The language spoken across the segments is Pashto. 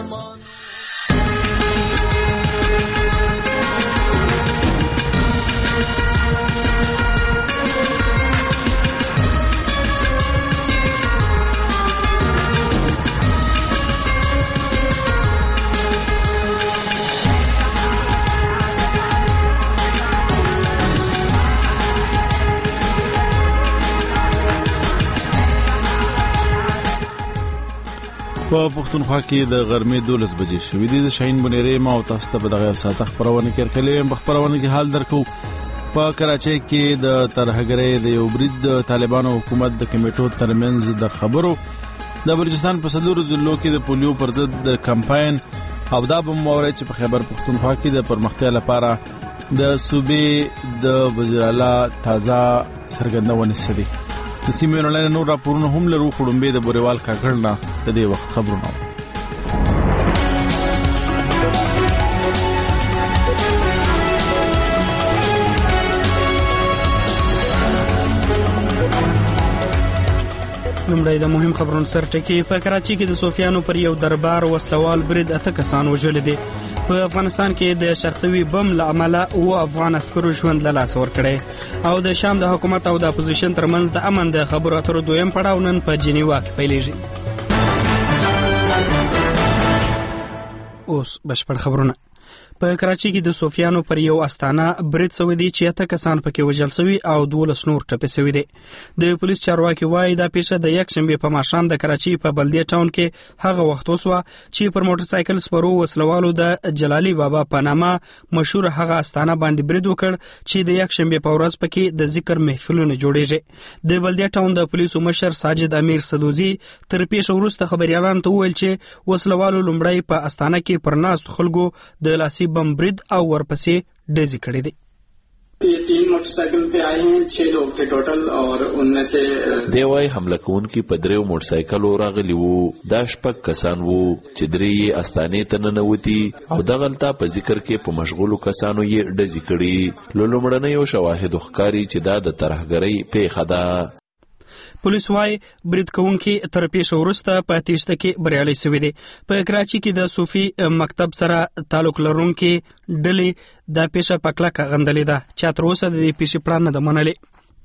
په پښتونخوا کې د غرمې 12 بجې شوې دي. د شاهین بنيري ما او تاسو ته په دغه ساعت خبرونه کړلې. په خبرونه کې حال درکو. په کراچۍ کې د ترهګرۍ د یو برید د طالبانو حکومت د کمیټو ترمنځ د خبرو د بلوچستان په صدور ضلعو کې د پولیو پر ضد د کمپاین او دا به موري چې په خیبر پښتونخوا کې د پرمختیا لپاره د صوبې د وزیر اعلی تازه سرګندونه سدي. د سیمې نړۍ نور راپورونه هم لرو. خړمبه د بوریوال کاکړنا د دې وخت خبرونه. لومړی د مهم خبرونو سرټکی. په کراچۍ کې د صوفیانو پر یو دربار وسلوال برید 8 کسان وژل دي. په افغانستان کې د شخصي بم لامل او افغان عسکرو ژوند له لاس ورکړي. او د شام د حکومت او د اپوزیشن ترمنځ د امن د خبرو اترو دویم پړاو نن په جنیوا کې پیلېږي. اوس بشپړ خبرونه. په کراچۍ کې د صوفیانو پر یو استانه برید شوی دی چې 8 کسان پکې وژل شوي او 12 نور ټپي شوي دي. د پولیس چارواکي وایي دا پیښه د یک شنبه په ماښام د کراچۍ په بلدیه ټاون کې هغه وخت وسوه چې پر موټر سایکل سپرو وسلوالو د جلالي بابا په نامه مشهور هغه استانه باندې برید وکړ چې د یک شنبه په ورځ پکې د ذکر محفلونه جوړیږي. د بلدیه ټاون د پولیسو مشر ساجد امیر سدوزي تر پیښه وروسته خبريالانو ته وویل چې وسلوالو لومړی په استانه کې پر ناست خلکو د لاسي بم برید او ورپسې ډزې کړې دي. ये 3 मोटरसाइकिल पे आए हैं, 6 लोग थे टोटल और उनमें से دیوای حمله کوونکي په دریو موټرسایکلو راغلي وو. دا شپږ کسان وو چې درې یې استانې ته ننوتي او دغلته په ذکر کې په مشغولو کسانو یې ډزې کړي. لومړنیو شواهدو ښکاري چې دا د ترهګرۍ پیښه ده. پولیس وايي برید کوونکي تر پیښه وروسته په تیښته کې بریالي شوي دي. په کراچۍ کې د صوفي مکتب سره تعلق لرونکي ډلې دا پیښه په کلکه غندلې ده چې تر اوسه د دې پیښې پلان نه ده منلې.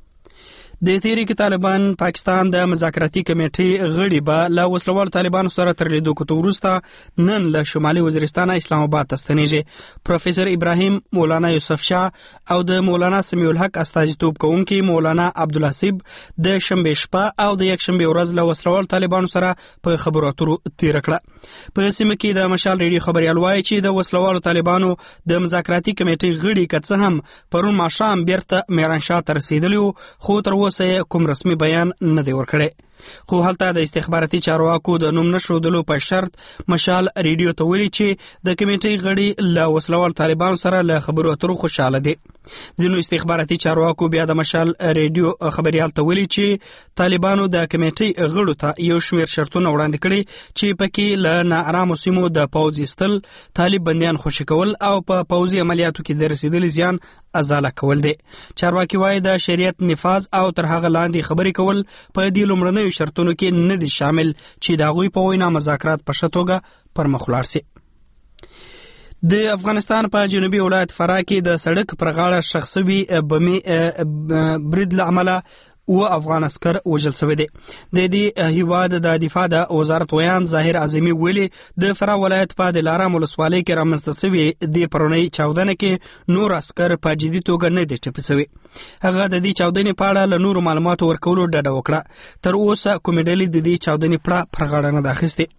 د تحریک طالبان پاکستان د مذاکراتي کمیټې غړي به له وسلوال طالبانو سره تر لیدو کوتو وروسته نن له شمالي وزیرستان اسلام آباد ته ستنیږي. پروفیسور ابراهیم مولانا یوسف شاه او د مولانا سمیع الحق استازیتوب کوونکي مولانا عبدالحسیب د شنبه شپه او د یک شنبه ورځ له وسلوال طالبانو سره په خبرو اترو تیر کړه. په سیمه کې د مشال ریډیو خبريال وایي چې د وسلوال طالبانو د مذاکراتي کمیټې غړي کڅ هم پرون ماښام بیرته میرانشاه ته رسیدلی خو تر اوسه کوم رسمي بیان نه دی ورکړی. خو هلته د استخباراتي چارواکو د نوم نشودلو په شرط مشال ریډیو ته ویلي چې د کمیټې غړي له وسلوال طالبانو سره له خبرو اترو خوشاله دي. ځینو استخباراتي چارواکو بیا د مشال ریډیو خبريال ته ویلي چې طالبانو د کمیټې غړو ته یو شمېر شرطونه وړاندې کړي چې پکې له ناارامو سیمو د پوځ ایستل، طالب بندیان خوشي کول او په پوځي عملیاتو کې د رسیدلي زیان ازاله کول دي. چارواکي وایي د شریعت نفاذ او تر هغه لاندې خبرې کول په دې لومړنیو شرطونو کې نه دي شامل چې د هغوی په وینا مذاکرات په ښه توګه پر مخ ولاړ سي. د افغانستان په جنوبي ولایت فراه کې د سړک پر غاړه شخصي بمي برید له امله و افغان عسكر وژل شوی دي. د دې هیواد د دفاع د وزارت ویان ظاهر اعظمي ویلي د فراه ولایت په دلارام ولسوالۍ کې رامنځته شوی د پرونی چاودنه کې نور عسكر په جدي توګه نه دي ټپي شوي. هغه د دې چاودنې په اړه له نورو معلوماتو ورکولو ډډه وکړه. تر اوسه کومې ډلې د دې چاودنې پړه پر غاړه نه ده اخیستې.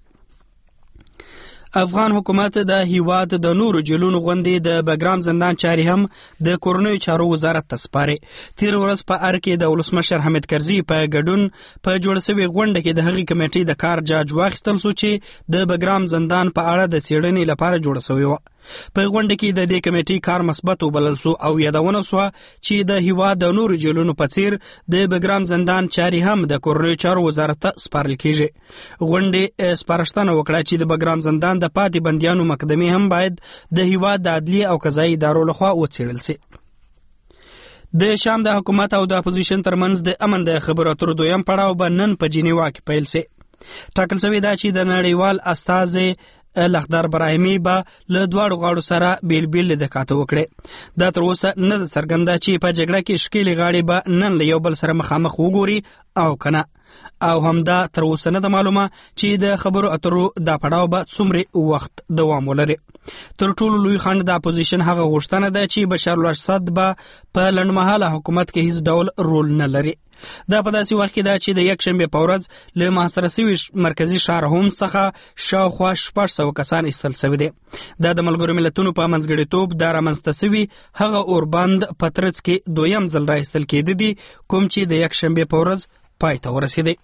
افغان حکومت د هیواد د نورو جیلونو غوندې د بګرام زندان چاري هم د کورنیو چارو وزارت ته سپاري. تیر ورځ په ار کې د ولسمشر حمید کرزي په ګډون په جوړ شوی غونډه کې د هغې کمیټې د کار جاج واخیستل شو چې د بګرام زندان په اړه د څېړنې لپاره جوړ شوی و. په غونډه کې د دې کمیټې کار مثبت وبلل شو او یادونه شوه چې د هیواد د نورو جیلونو په څیر د بګرام زندان چاري هم د کورنیو چارو وزارت ته سپارل کیږي. غونډې سپارښتنه وکړه چې د بګرام زندان د پاتې بندیانو مقدمې هم باید د هیواد د عدلي او قضایي ادارو لخوا وڅېړل شي. د شام د حکومت او د اپوزیشن ترمنځ د امن د خبرو اترو دویم پړاو به نن په جنیوا کې پیل شي. ټاکل شوی دا چې د نړیوال استازي لخدار براهیمي به له دواړو غاړو سره بیل بیل لیدکاته وکړي. دا تر اوسه نه ده څرګنده چې په جګړه کې ښکېلې غاړې به نن له یو بل سره مخامخ وګوري او کنه، او همدا تر اوسه نه ده معلومه چې د خبرو اترو دا پړاو به څومره وخت دوام ولري. تر ټولو لوی خنډ د اپوزیشن هغه غوښتنه ده چې بشار الاسد به په لنډمهاله حکومت کې هیڅ ډول رول نه لري. دا په داسې وخت کې ده چې د یکشنبې په ورځ له محاصره شوي مرکزي ښار هومس څخه شاوخوا 600 کسان ایستل شوي دي. دا د ملګرو ملتونو په منځګړیتوب دا رامنځته شوي هغه اوربند په ترڅ کې دویم ځل راایستل کېده دي کوم چې د یکشنبې په ورځ پای ته ورسېدی.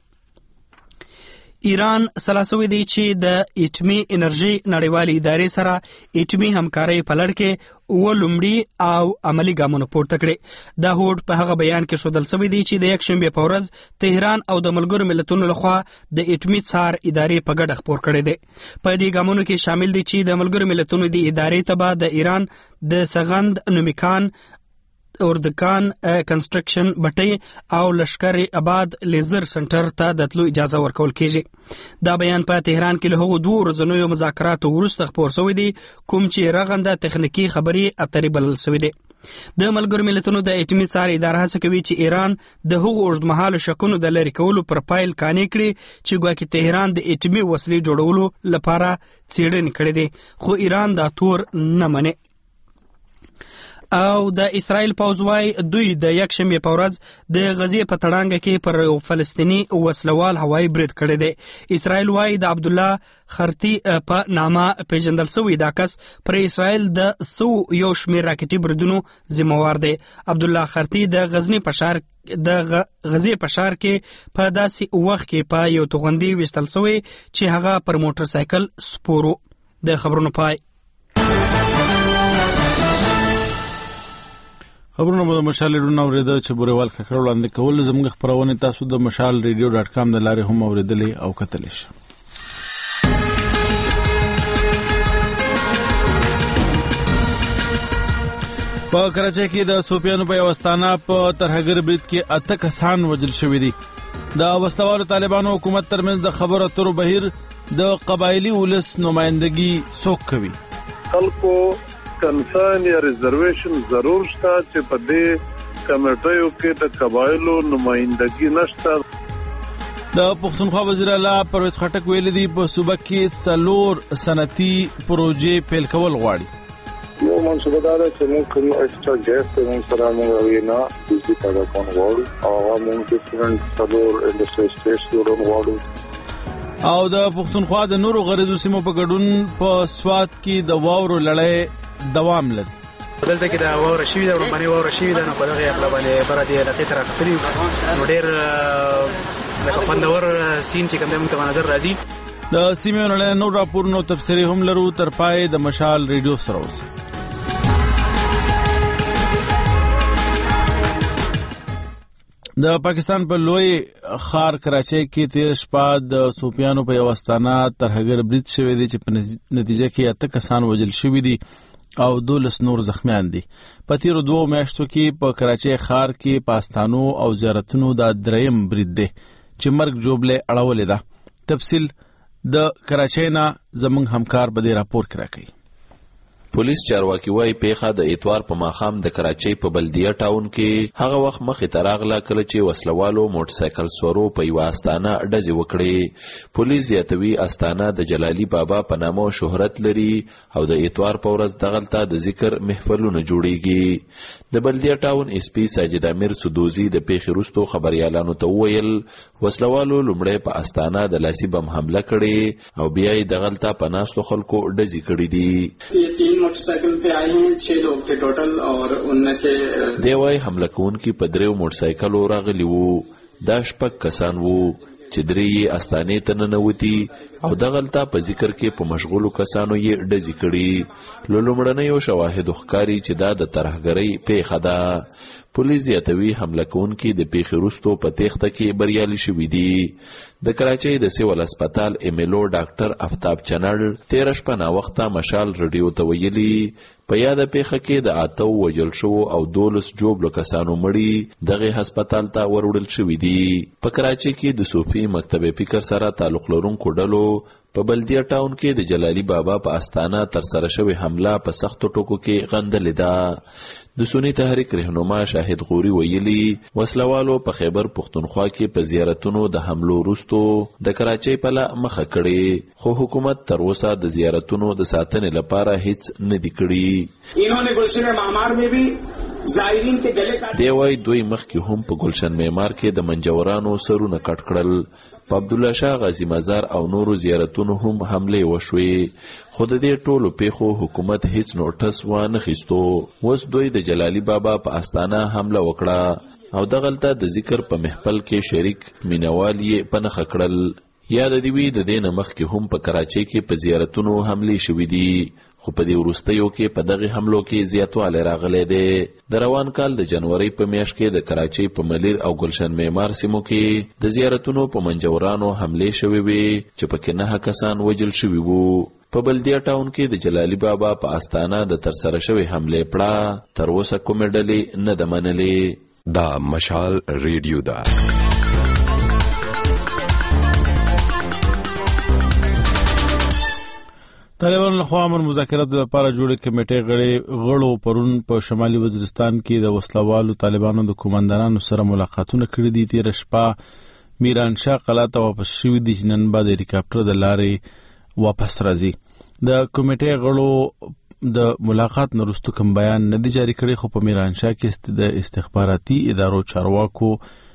ایران سلاسوي دی چې د اټمي انرژي نړیوالې ادارې سره اټمي همکارۍ په لړ کې لومړي او عملی ګامونه پورته کړي. دا هوډ په هغه بیان کې ښودل شوی دی چې د یکشنبې په ورځ تهران او د ملګرو ملتونو لخوا د اټمي څار ادارې په ګډه خپور کړی دی. په دې ګامونو کې شامل دي چې د ملګرو ملتونو د ادارې ته به د ایران د سغند نومیکان اردکان کنسټرکشن بټۍ او لشکر آباد لیزر سنټر ته د تلو اجازه ورکول کیږي. دا بیان په تهران کې له هغو 2 ورځنیو مذاکراتو وروسته خپور شوی دی کوم چې رغنده تخنیکی خبرې اترې بلل شوی دی. د ملګرو ملتونو د اټمي څار اداره هڅه کوي چې ایران د هغو اوږدمهاله شکونو د لرې کولو پر پایل قانع کړي چې ګواکې تهران د اټمي وسلې جوړولو لپاره څېړنې کړې دي، خو ایران دا تور نه مني. او د اسرائیل پوځ وايي دوی د یکشنبې په ورځ د غزې په تړانګه کې پر فلسطیني وسلوال هوایي برید کړی دی. اسرائیل وايي د عبدالله خرطي په نامه پیژندل شوی دا کس پر اسرائیل د یو شمېر راکټي بریدونو ذمہوار دی. عبدالله خرطي د غزې په ښار کې په داسې وخت کې په یو توغندي ویشتل شوی چې هغه پر موټر سایکل سپورو. د خبرونو پای. خبرونه به د مشال ریډیو اوریده چې بوریوال ککړ وړاندې کول زموږ خبرونه تاسو د مشال ریډیو.com د لارې هم اوریدلې او کتلی شئ. په کراچۍ کې د صوفیانو په یو استانه په ترهګر برید کې 8 کسان وژل شوي دي. د وسلوالو طالبانو حکومت ترمنځ د خبرو اترو بهیر د قبایلی ولس نمائندګي څوک کوي؟ خلکو کنسان یا ریزرویشن ضرور شته چې په دې کمیټیو کې د قبایلو نمائندګي نشته. د پښتونخوا وزیر اعلی پرویز خټک ویلي دی په صوبه کې 4 صنعتي پروژې پیل کول غواړي. یو منصوبه دا ده چې موږ کوم ایکسټرا ګیس ته موږ سره موږ وینا د پیدا کول غواړو او موږ ډیفرنٹ سلور انډستری سټیټس جوړول غواړو. او د پښتونخوا د نورو غریزو سیمو په ګډون په سوات کې د واورو لړۍ دوام لري. دلته کې دا واوره شوې ده، باندې واوره شوې ده، نو په دغه خپل باندې بر دې لکه تر خپل نو ډېر لکه خوندور سین چې کوم د موږ نظر راځي. د سیمې لړۍ نور راپورونو تفسیری هم لرو تر پای د مشال ریډیو سره اوسئ. د پاکستان په لوی ښار کراچۍ کې تیر شپه د صوفیانو په یو استانه ترهګر برید شوی دی چې په نتیجه کې 8 کسان وژل شوي دي او 12 نور زخمیان دي. په تیرو 2 میاشتو کې په کراچۍ ښار کې په استانو او زیارتونو دا دریم برید دی چې مرګ جوړلې اړولې ده. تفصیل د کراچۍ نه زموږ همکار په دې راپور کې راکوي. پولیس چارواکي وايي پیښه د اتوار په ماښام د کراچۍ په بلدیه ټاون کې هغه وخت مخې ته راغله کله چې وسلوالو موټر سایکل سورو په یوه استانه ډزې وکړې. پولیس زیاتوي استانه د جلالي بابا په نامه شهرت لري او د اتوار په ورځ دغلته د ذکر محفلونه جوړیږي. د بلدیه ټاون اس پی ساجد امیر سدوزي د پیښې وروسته خبريالانو ته وویل وسلوالو لومړی په استانه د لاسي بم حمله کړې او بیا یې دغلته په ناستو خلکو ډزې کړې دي. मोटरसाइकिल पे आए हैं 6 लोग थे टोटल और उनमें से دیوای حمله کوونکي په 3 موټرسایکلو راغلي وو. دا 6 کسان وو چې 3 استانې ته ننوتي او دغلته په ذکر کې په مشغولو کسانو یې ډزې کړي. لومړنیو شواهدو ښکاري چې دا د ترهګرۍ پیښه ده. پولیس زیاتوي حمله کوونکي د پیښې وروسته په تېښته کې بریالي شوي دي. د کراچۍ د سیول هسپتال ایملو ډاکټر افتاب چنل 13 شپه ناوخته مشال رډیو ته ویلي په یاده پیښه کې د 8 وژل شوو او 12 جوړو کسانو مړي دغه هسپتال ته وروړل شوي دي. په کراچۍ کې د صوفي مکتب فکر سره تعلق لرونکو ډلو په بلدیه ټاون کې د جلالی بابا په استانه تر سره شوی حمله په سختو ټکو کې غندلې ده. د سنی تحریک رهنما شاهد غوري ویلي وسلوالو په خیبر پختونخوا کې په زیارتونو د حملو وروسته د کراچۍ په لار مخه کړې، خو حکومت تر اوسه د زیارتونو د ساتنې لپاره هیڅ نه دی کړی. انہوں گلشن معمار میں بھی زائرین کے گلے کاٹے. دی وای دوی مخکې هم په گلشن معمار کې د منجورانو سرونه کټ کړل. په عبدالله شاه غازی مزار او نورو زیارتونو هم حمله وشوې، خو د دې ټولو پیښو حکومت هیڅ نوټس وانه خیستو. اوس دوی د جلالی بابا په استانه حمله وکړه او دغلته د ذکر په محفل کې شریک مینوال یې په نښه کړل. یاد دی وی د دې نه مخکې هم په کراچۍ کې په زیارتونو حملې شوې دي، خو په دې وروستیو کې په دغه حملو کې زیاتوالی راغلی دی. د روان کال د جنوري په میاشت کې د کراچۍ په ملیر او گلشن معمار سیمو کې د زیارتونو په منجورانو حملې شوې وي چې پکې 9 کسان وژل شوي وو. په بلدیه ټاون کې د جلالی بابا په استانه د ترسره شوی حملې پړه تر اوسه کومې ډلې نه ده منلې. دا مشال ریډیو ده. طالبانو لخوا امن مذاکراتو لپاره جوړې کمیټې غړو پرون په شمالي وزیرستان کې د وسلوالو طالبانو د کومندانانو سره ملاقاتونه کړي دي. تیر شپه میران شاه قلعه ته واپس شوي دي چې نن بعد هلیکاپټر د لارې واپس راځي. د کمیټې غړو د ملاقات نه وروسته کوم بیان نه دی جاری کړی، خو په میران شاه کې د استخباراتي ادارو چارواکو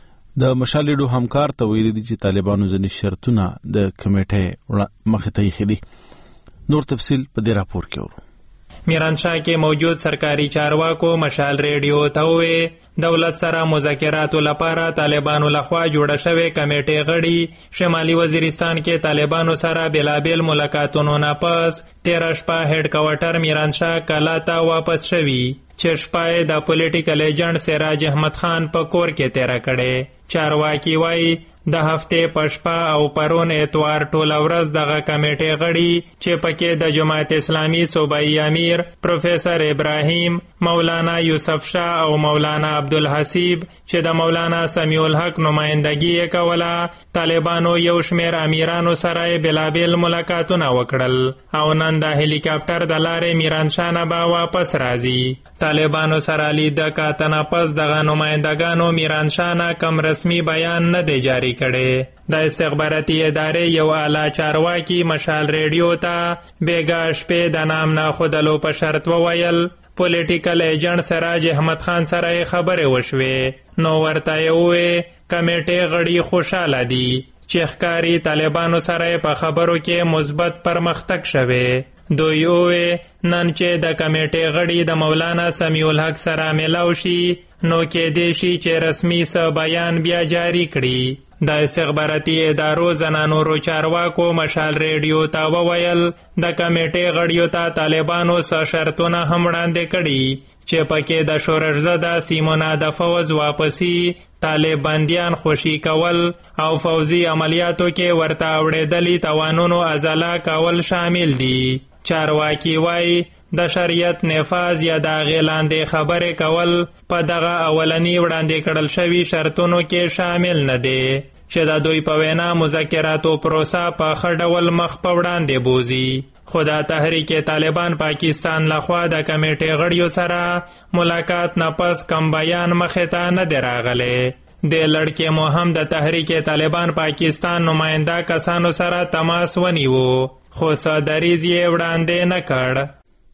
د مشال ریډیو همکار ته ویلي دي چې طالبانو ځینې شرطونه د کمیټې مخې ته ایښي دي. نور تفصیل په دې راپور کې ورو. میران شاه کې موجود سرکاري چارواکو مشال ریډیو ته وې دولت سره مذاکراتو لپاره طالبانو لخوا جوړه شوې کمیټې غړي شمالي وزیرستان کې طالبانو سره بلابل ملاقاتونو نه پس 13 شپه هډ کوارټر میران شاه کلا ته واپس شوي، چې شپه د پولیټیکل ایجنټ سراج احمد خان په کور کې تیره کړې. چارواکي وایي د هفته پشپا او پرون اتوار ټول ورځ دغه کمیټې غړي چې پکې د جماعت اسلامی صوبایي امیر پروفیسر ابراهیم، مولانا یوسف شاه او مولانا عبدالحسیب چې د مولانا سمیع الحق نمائندګي کوله، طالبانو یو شمیر امیرانو سره بلابل ملاقاتونه وکړل او نن د هلیکاپټر د لارې میران شاه نه به واپس راځي. طالبانو سره لید کاتنه پس دغه نمائندګانو میران شاه نه کم رسمي بیان نه دی جاری کړي. د استخباراتي ادارې یو اعلی چارواکي مشال ریډیو ته بیګا شپې د نام نه خودلو په شرط وویل پولیټیکل ایجنټ سراج احمد خان سره خبرې وشوې، نو ورته یې وویل کمیټې غړي خوشاله دي چې ښکاري طالبانو سره په خبرو کې مثبت پرمختګ شوی. دوی وویل نن چې د کمیټې غړي د مولانا سمیع الحق سره ملاو شي نو کېدای شي چې رسمي څه بیان بیا جاری کړي. د استخباراتي ادارو زنانورو چارواکو مشال ریډیو ته وویل د کمیټې غړیو ته طالبانو څه شرطونه هم وړاندې کړي چې پکې د شورش زده سیمونه د فوز واپسی، طالب بندیان خوشي کول او فوزي عملیاتو کې ورته اورېدلي توانونو ازاله کول شامل دي. چارواکي وایي د شریعت نفاذ یا د غیلاندې خبرې کول په دغه اولنی وړاندې کړل شوي شرطونو کې شامل نه دی چې د دوی په وینا مذاکراتو پروسه په ښه ډول مخ په وړاندې بوزي. خو د تحریک طالبان پاکستان لخوا د کمیټې غړیو سره ملاقات نه پس کم بیان مخې ته نه دی راغلی. د لړکې مو هم د تحریک طالبان پاکستان نماینده کسانو سره تماس ونیو، خو څه دریځ یې وړاندې نه کړ.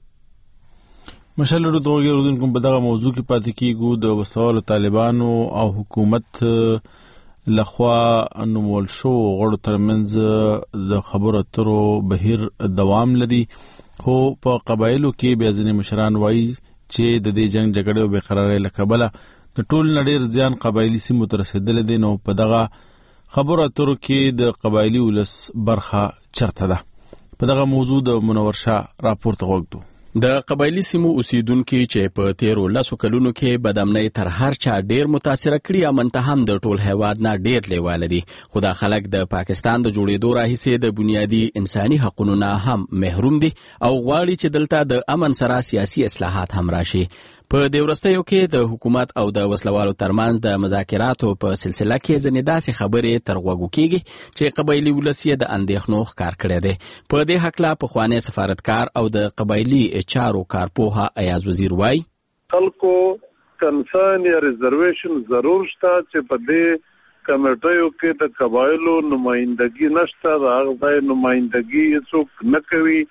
مشال ریډیو ته غوږ کوم په دغه موضوع کې پاتې کیږو. د وسلوالو طالبانو او حکومت لخوا نومول شو غړو ترمنځ د خبرو اترو بهیر دوام لري، خو په قبایلو کې بیا ځینې مشران وایي چې د دې جنگ جګړې او بېقرارۍ له کبله د ټول نه ډېر زیان قبایلي سیمو ته رسېدلی دی. نو په دغه خبرو اترو کې د قبایلي ولس برخه چرته ده؟ په دغه موضوع د منور شاه راپور ته غوږ دو. د قبایلی سیمو اوسیدونکو چې په 13 کلونو کې بدامنۍ تر هر چا ډیر متاثره کړي امن ته هم د ټول هیواد نه ډیر لیواله دي، خو دا خلک د پاکستان د جوړېدو راهیسې د بنیادی انساني حقوقو نه هم محروم دي او غواړي چې دلته د امن سره سیاسي اصلاحات هم راشي. په دې وروستیو کې د حکومت او د وسلوالو ترمنځ د مذاکراتو په سلسله کې ځینې داسې خبرې تر غوږو کېږي چې قبایلي ولس یې د اندېښنو ښکار کړی دی. په دې هکله پخوانی سفارتکار او د قبایلي چارو کارپوهه ایاز وزیر وایي خلکو کنسرن یا ریزرویشن ضرور شته چې په دې کمیټیو کې د قبایلو نمائندګي نشته، د هغه ځای نمائندګي څوک نه کوي.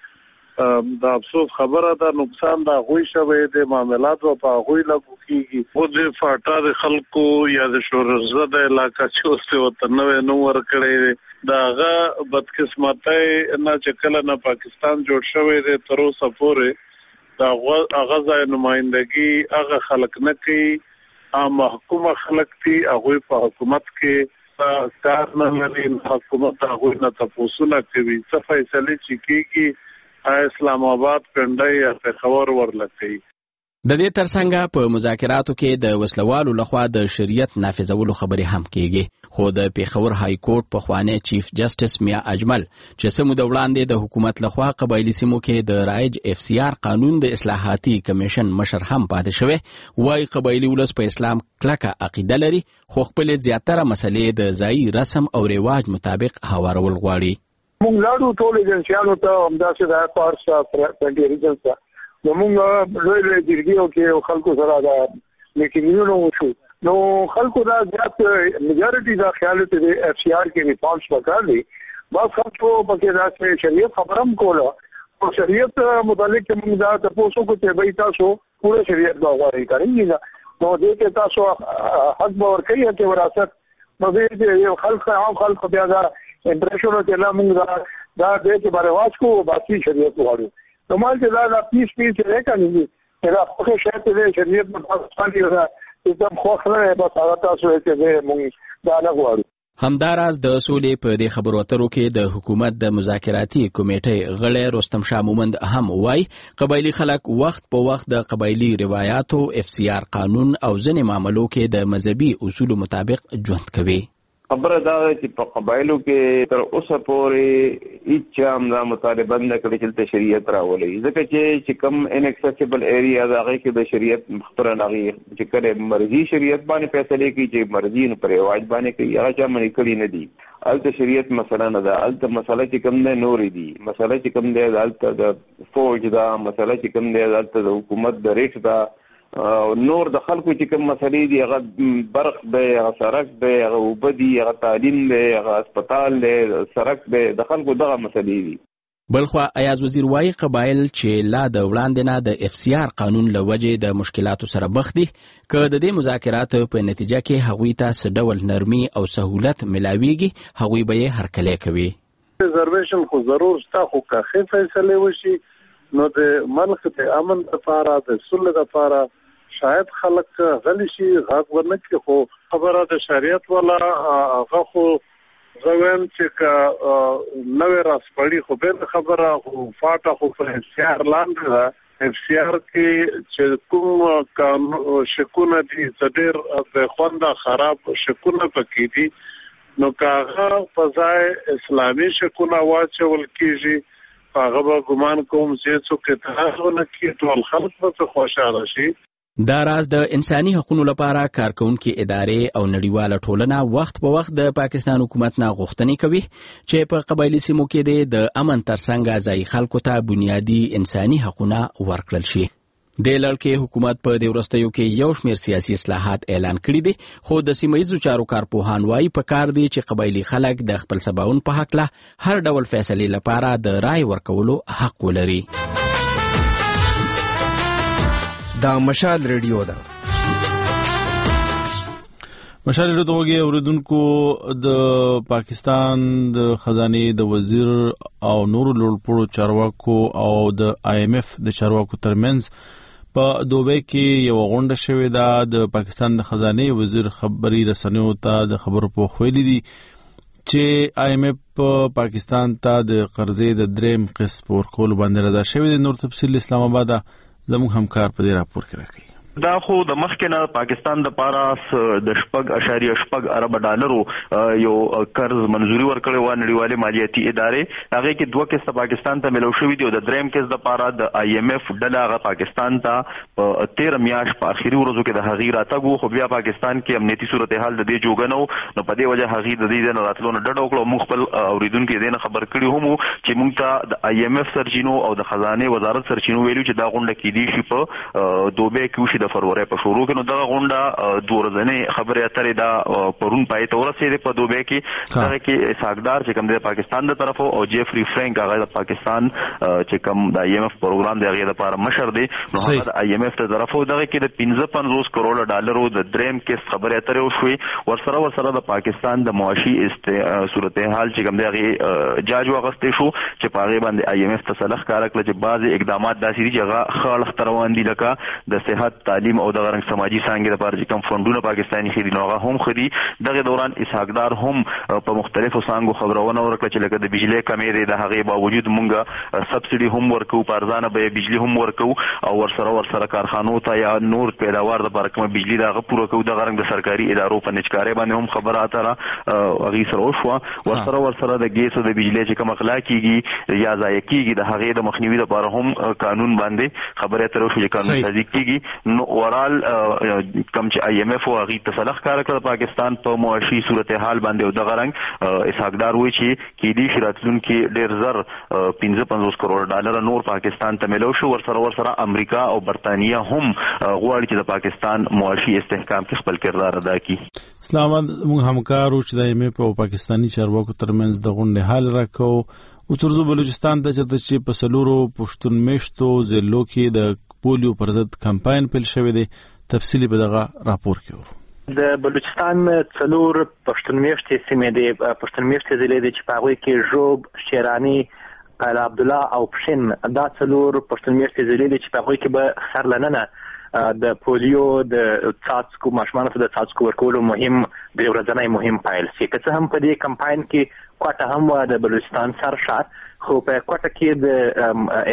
دا افسوس خبره ده، نقصان دا غوي شوی د معاملات په غوي لاګو کیږي. خو د فاټا د خلکو یا د شورزده علاقہ چې وته نوې نو ور کړی داغه بدقسمتۍ نه چې کله نه پاکستان جوړ شوی دی تر اوسه پورې دا هغه ځای نمائندګي هغه خلک نه کوي. عام حکومت خلک دي، هغه په حکومت کې کار نه لري، حکومت هغه نه تاسو نه کوي. څه فیصله چې کیږي اسلام آباد پنډای یا پېښور ورلکې. د دې ترڅنګ په مذاکراتو کې د وسلوالو لخوا د شریعت نافذولو خبرې هم کېږي، خو د پېښور های کورټ پخوانی چیف جسټس میا اجمل چې سمو د وړاندې د حکومت لخوا قبایلی سیمو کې د رایج FCR قانون د اصلاحاتي کمیشن مشر هم پاتې شوی، وايي قبایلی ولس په اسلام کلکه عقیده لري، خو خپل زیاتره مسلې د ځایي رسم او رواج مطابق هوارول غواړي. مونږ لاړو ټول ایجنسیانو ته همداسې د پارس پنډي ریجنس ته نو مونږ لوی لوی جرګیو کې خلکو سره دا میټینګونه وشو. نو خلکو دا زیات میجارټي دا خیال ته د FCR کې ریسپانس وکړ دي. بس خلکو پکې دا شریعت خبرم کوله او شریعت متعلق مونږ دا تاسو کو ته به تاسو پوره شریعت دا غواړي کوي نو دې کې تاسو حق باور کوي چې وراثت نو دې خلک عام خلک بیا دا امپریشنو چې لا موږ دا دې کې برواز کو باقي شریعت وغواړو. نو مال چې دا پیس نه کوي دا خو شاید دې شریعت په پاکستان کې एकदम خوښ نه بس هغه تاسو چې موږ دا نه غواړو. همداراز د سولې په دې خبرو اترو کې د حکومت د مذاکراتي کمیټې غړی رستم شاه مومند هم وایي قبایلی خلک وخت په وخت د قبایلی روایتو FCR قانون او ځینې معاملو کې د مذهبي اصولو مطابق ژوند کوي. خبره دا چې په قبایلو کې تر اوسه پورې هیڅ هم دا مطالبه نه کړې چې شریعت راولي، ځکه چې کم انکسیسیبل ایریا دا هغه کې د شریعت مخبره نغي چې کله مرضی شریعت باندې فیصله کوي چې مرضی نه پر رواج باندې کوي هغه چا منې کړی نه دي. الته شریعت مسله نه ده، الته مسله چې کم نه نورې دي، مسله چې کم دی الته د فوج دا مسله چې کم دی الته د حکومت د ریټ دا نور د خلکو چې کوم مسلې دي هغه برق دی، هغه سړک دی، هغه اوبه دي، هغه تعلیم دی، هغه هسپتال دی، سړک دی، د خلکو دغه مسلې دي. بلخوا ایاز وزیر وایي قبایل چې لا د وړاندې نه د FCR قانون له وجې د مشکلاتو سره مخ دي، که د دې مذاکراتو په نتیجه کې هغوی ته څه ډول نرمي او سهولت ملاویږي هغوی به یې هرکلی کوي. ریزرویشن خو ضرور شته، خو که ښې فیصلې وشي نو د ملک د امن لپاره د صلح لپاره شاید خلک غلی شي غږ ورنه کړي. خو خبره د شریعت والا هغه خو زویم چې نوې راسپړی خو به خبره خو فاټه خو په FCR لاندې ده. FCR کې چې کوم شکونه دي ډېر د خونده خراب شکونه پکې دي، نو کاغه په ځای اسلامي شکونه واچول کېږي هغه به ګمان کوم چې څوک اتحاد نه کوي ټول خلک به خوشاله شي. دا راز د انساني حقوقو لپاره کارکونکو ادارې او نړیواله ټولنه وخت په وخت د پاکستان حکومت نه غوښتنې کوي چې په قبایلی سیمو کې د امن ترڅنګ ځای خلکو ته بنیادی انساني حقوقونه ورکړل شي. د لړ کې حکومت په دې وروستیو کې یو شمېر سیاسي اصلاحات اعلان کړي دي، خو د سیمه‌ییزو چارو کارپوهان وایي پکار دي چې قبایلی خلک د خپل سباوون په حق له هر ډول فیصلې لپاره د رای ورکولو حق ولري. دا مشال ریډیو ده. مشال ریډیو ته وګورئ اوریدونکو، د پاکستان د خزانه د وزیر او نورو لوړپوړو چارواکو او د IMF د چارواکو ترمنځ په دوبۍ کې یو غونډه شوې ده. د پاکستان د خزانه وزیر خبري رسنیو ته د خبرو په خویلي دي چې IMF پاکستان ته د قرضې د دریم قسط ورکول باندې رضا شوې ده. نور تفصیل اسلام آباد زموږ همکار په دې راپور کې راکړي. دا خو د مخکنه پاکستان د پاره د 8.8 ارب ډالرو یو قرض منزوري ورکړی و نړیوالې مالیاتي ادارې. هغه کې دوه قسط پاکستان ته ملو شوی دی او د دریم قسط د پاره د IMF ډله هغه پاکستان ته په 13 میاشت په اخیری ورځو کې د هغې راتګو، خو بیا پاکستان کې امنیتي صورتحال د دې جوګنو نو په دې وجه هغې د دې نه راتلو نه ډډه وکړه. موږ خپل اوریدونکو دې نه خبر کړي هم چې موږ ته د IMF سرچینو او د خزانه وزارت سرچینو ویلو چې دا غونډه کې دی شي په دوبه کې وشي د فروری په شروع کې. نو دا غونډه دوه ورځې خبرې اترې دا پرون پای ته ورسېده په دوبه کې. دا کې اسحاقدار چې کوم د پاکستان د طرفو او جیفری فرانک هغه د پاکستان چې کوم د IMF پروګرام دی هغه لپاره مشر دی. نو هغه د IMF ته طرفو دغه کې د 55 کروڑ ډالرو د دریم کې خبرې اترې وشوي. ورسره د پاکستان د معاشي صورتحال چې کوم دی هغه جاج واغستې شو چې په هغه باندې IMF ته صلاح کار کړ چې بعضي اقدامات داسې دي چې هغه خاله روان دي، لکه د صحت، تعلیم او د غرنګ سماجی څانګې لپاره چې کوم فندونه پاکستاني خري نو هغه هم خري. دغه دوران اسحاقدار هم په مختلفو څانګو خبرونه ورکړه چې لکه د بجلی کمې دی، د هغې باوجود مونږ سبسډي هم ورکو، په ارزانه بیه بجلی هم ورکو او ورسره کارخانو ته یا نور پیداوار لپاره کومه بجلی دغه پوره کوو. د غرنګ د سرکاري ادارو په نچکارۍ باندې هم خبره اتره هغې سره وشوه. ورسره د ګیس او د بجلی چې کوم اغلا کېږي یا ضایع کېږي د هغې د مخنیوي لپاره هم قانون باندې خبرې اترې وشوې چې قانون تطبیق کېږي. نو اورال کم چې IMF او هغې ته صلاح کار کړه پاکستان په معاشي صورتحال باندې او دغه رنګ اسحاقدار وایي چې کېدای شي راتلونکي ډېر زر 55 کروڑ ډالر نور پاکستان ته ملو شو. ورسره امریکا او برطانیه هم غواړي چې د پاکستان معاشي استحکام کې خپل کردار ادا کړي. اسلام موږ همکارو چې د IMF او پاکستاني چارواکو ترمنځ د غونډې حل راکړو. او ترڅو بلوچستان ته چرته چې په سلورو پښتون میشتو ضلعو کې د پولیو پر ضد کمپاین پیل شوی دی. تفصیلی به دغه راپور کې ورو. د بلوچستان څلور پښتون میشتې سیمې دي، پښتون میشتې ضلع دي چې په هغوی کې ژوب، شیراني، قلعه عبدالله او پښین، دا څلور پښتون میشتې ضلع دي چې په هغوی کې به سرلننه د پولیو د څاڅکو ماشومانو ته د څاڅکو ورکولو مهم د ورځنی مهم پیل شي. که څه هم په دې کمپاین کې کوټه هم د بلوچستان سرشار، خو په کوټه کې د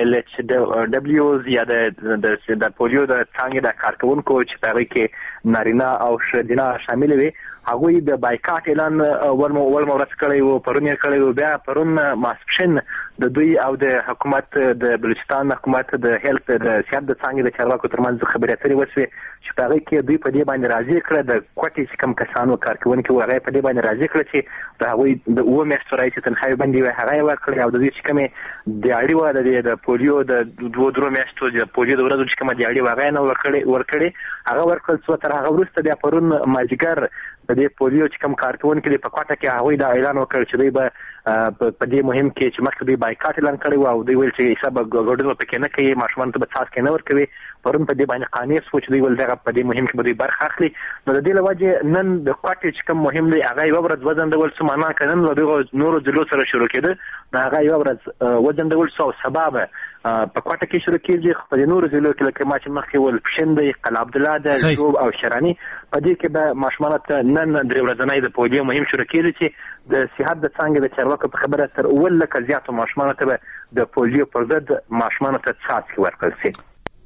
LHWs یا د پولیو د څانګې د کارکونکو چې په هغوی کې نارینه او ښځینه شامل وي هغوی د بایکاټ اعلان ولمه ورځ کړی و، پرون یې کړی و. بیا پرون ماسپښین د دوی او د حکومت د بلوچستان حکومت د هیلت د صحت د څانګې د چارواکو ترمنځ خبرې اترې وشوې چې په هغې کې دوی په دې باندې راضي کړه، د کوټې چې کوم کسانو کارکوونکي وو هغه په دې باندې راضي کړه چې د هغوی د 7 میاشتو راهیسې تنخواوې بندي وې هغه یې ورکړې او د دوی چې کومې دیاړي وه د پولیو د 2-3 میاشتو د پولیو د ورځو چې کومه دیاړي وه هغه یې نه ورکړې. هغه ورکړل څو تر هغه وروسته بیا پرون مازدیګر د دې پولیو چې کوم کارکوونکي دي په کوټه کې هغوی دا اعلان وکړ چې دوی به په دې مهم کې چې مخکې دوی بایکاټ اعلان کړی و او دوی ویل چې عیسی به ګډون به پکې نه کوي، ماشومانو ته به څاڅکي نه ورکوي. پرون په دې باندې قانع شو چې دوی ویل دغه په دې مهم کې به دوی برخه اخلي. نو د دې له وجې نن د کوټې چې کوم مهم دی هغه یوه ورځ وځنډول شو، معنا که نن له دغو نورو ضلعو سره شروع کېده نو هغه یوه ورځ وځنډول شو او سبا به په کوټه کې شروع کېږي. خو په دې نورو ضلعو کې لکه ما چې مخکې ویل پښین دی، قلعه عبدالله ده، ژوب او شیراني، په دې کې به ماشومانو ته نن 3 ورځنی د پولیو مهم شروع کېږي چې د صحت د څانګې د چارواکو په خبره تر 7 لکه زیاتو ماشومانو ته به د پولیو پر ضد ماشومانو ته څاڅکي ورکړل شي.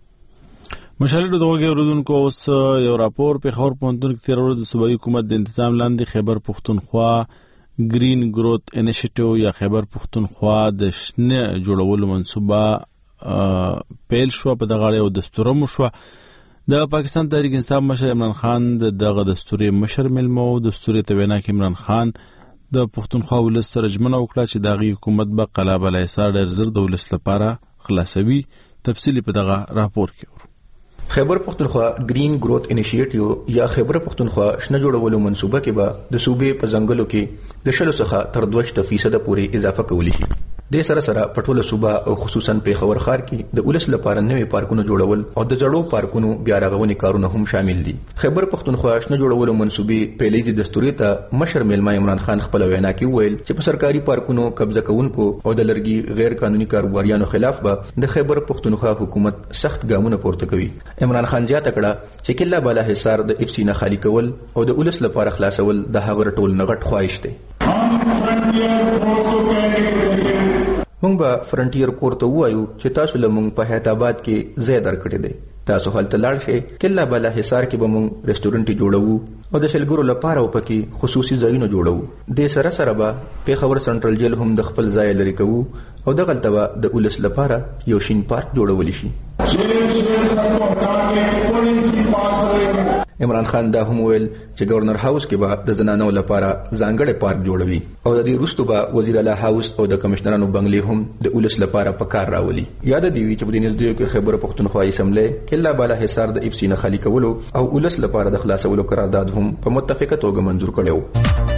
مشالډو د وګړو اوریدونکو اوس یو راپور په خبر پونتون کې تیر ورځ د صوبایي حکومت د تنظیم لاندې خیبر پختونخوا گرین گروت انیشیټیو یا خیبر پختونخوا د شنه جوړولو منصوبه پیل شو. په دغه اړه یو دستور مو شو. د پاکستان تحریک انصاف مشر عمران خان دغه دستوري مشر ملمو دستوري ته وینا کې عمران خان د پختونخوا ولس سره ژمنه وکړه چې دغه حکومت به قلعه بلایسار ډېر زر د ولس لپاره خلاصوي. تفصیلی په دغه راپور کې خیبر پختونخوا گرین گروت انیشیټیو یا خیبر پختونخوا شنه جوړولو منصوبه کې به د صوبې په ځنګلو کې د 100 څخه تر 2% پورې اضافه کولی شي. د سره په ټوله صوبه او خصوصا پیښور ښار کې د ولس لپاره نوې پارکونو جوړول او د جړو پارکونو بیا رغونې کارونه هم شامل دي. خیبر پختونخوا شنه جوړولو منصوبې پیلې دستوري ته مشر ملما عمران خان خپل وینا کې ویل چې په سرکاري پارکونو قبضه کوونکو او د لرګي غیر قانوني کاروباریانو خلاف به د خیبر پختونخوا حکومت سخت ګامونه پورته کوي. عمران خان زیاته کړه چې کله بالا حصار د اف سی نه خالی کول او د ولس لپاره خلاصول د هغه ټول نغټ خواهش دی. مونږ به فرنټیر کور ته وایو چې تاسو له مونږ په حیات آباد کې ځای درکړی دی. تاسو هلته لاړ شئ. کله بالا حصار کې به موږ ریسټورانټ جوړو او د شلګرو لپاره او پکې خصوصي ځایونه جوړو. د سره سره به پیښور سنټرل جیل هم د خپل ځای لري کوو او دغلته به د ولس لپاره یو شین پارک جوړول شي. عمران خان دا هم ویل چې گورنر هاوس کې به د زنانو لپاره ځانګړی پارک جوړوي او د دې وروسته به وزیر اعلی هاوس او د کمشنرانو بنگلې هم د ولس لپاره په کار راولي. یاد دی وی چې په دې نږدې کې خیبر پښتونخوا اسمبلی کله بالا حصار د اف سی نه خالی کولو او ولس لپاره د خلاصولو قرارداد هم په متفقه توګه منظور کړو.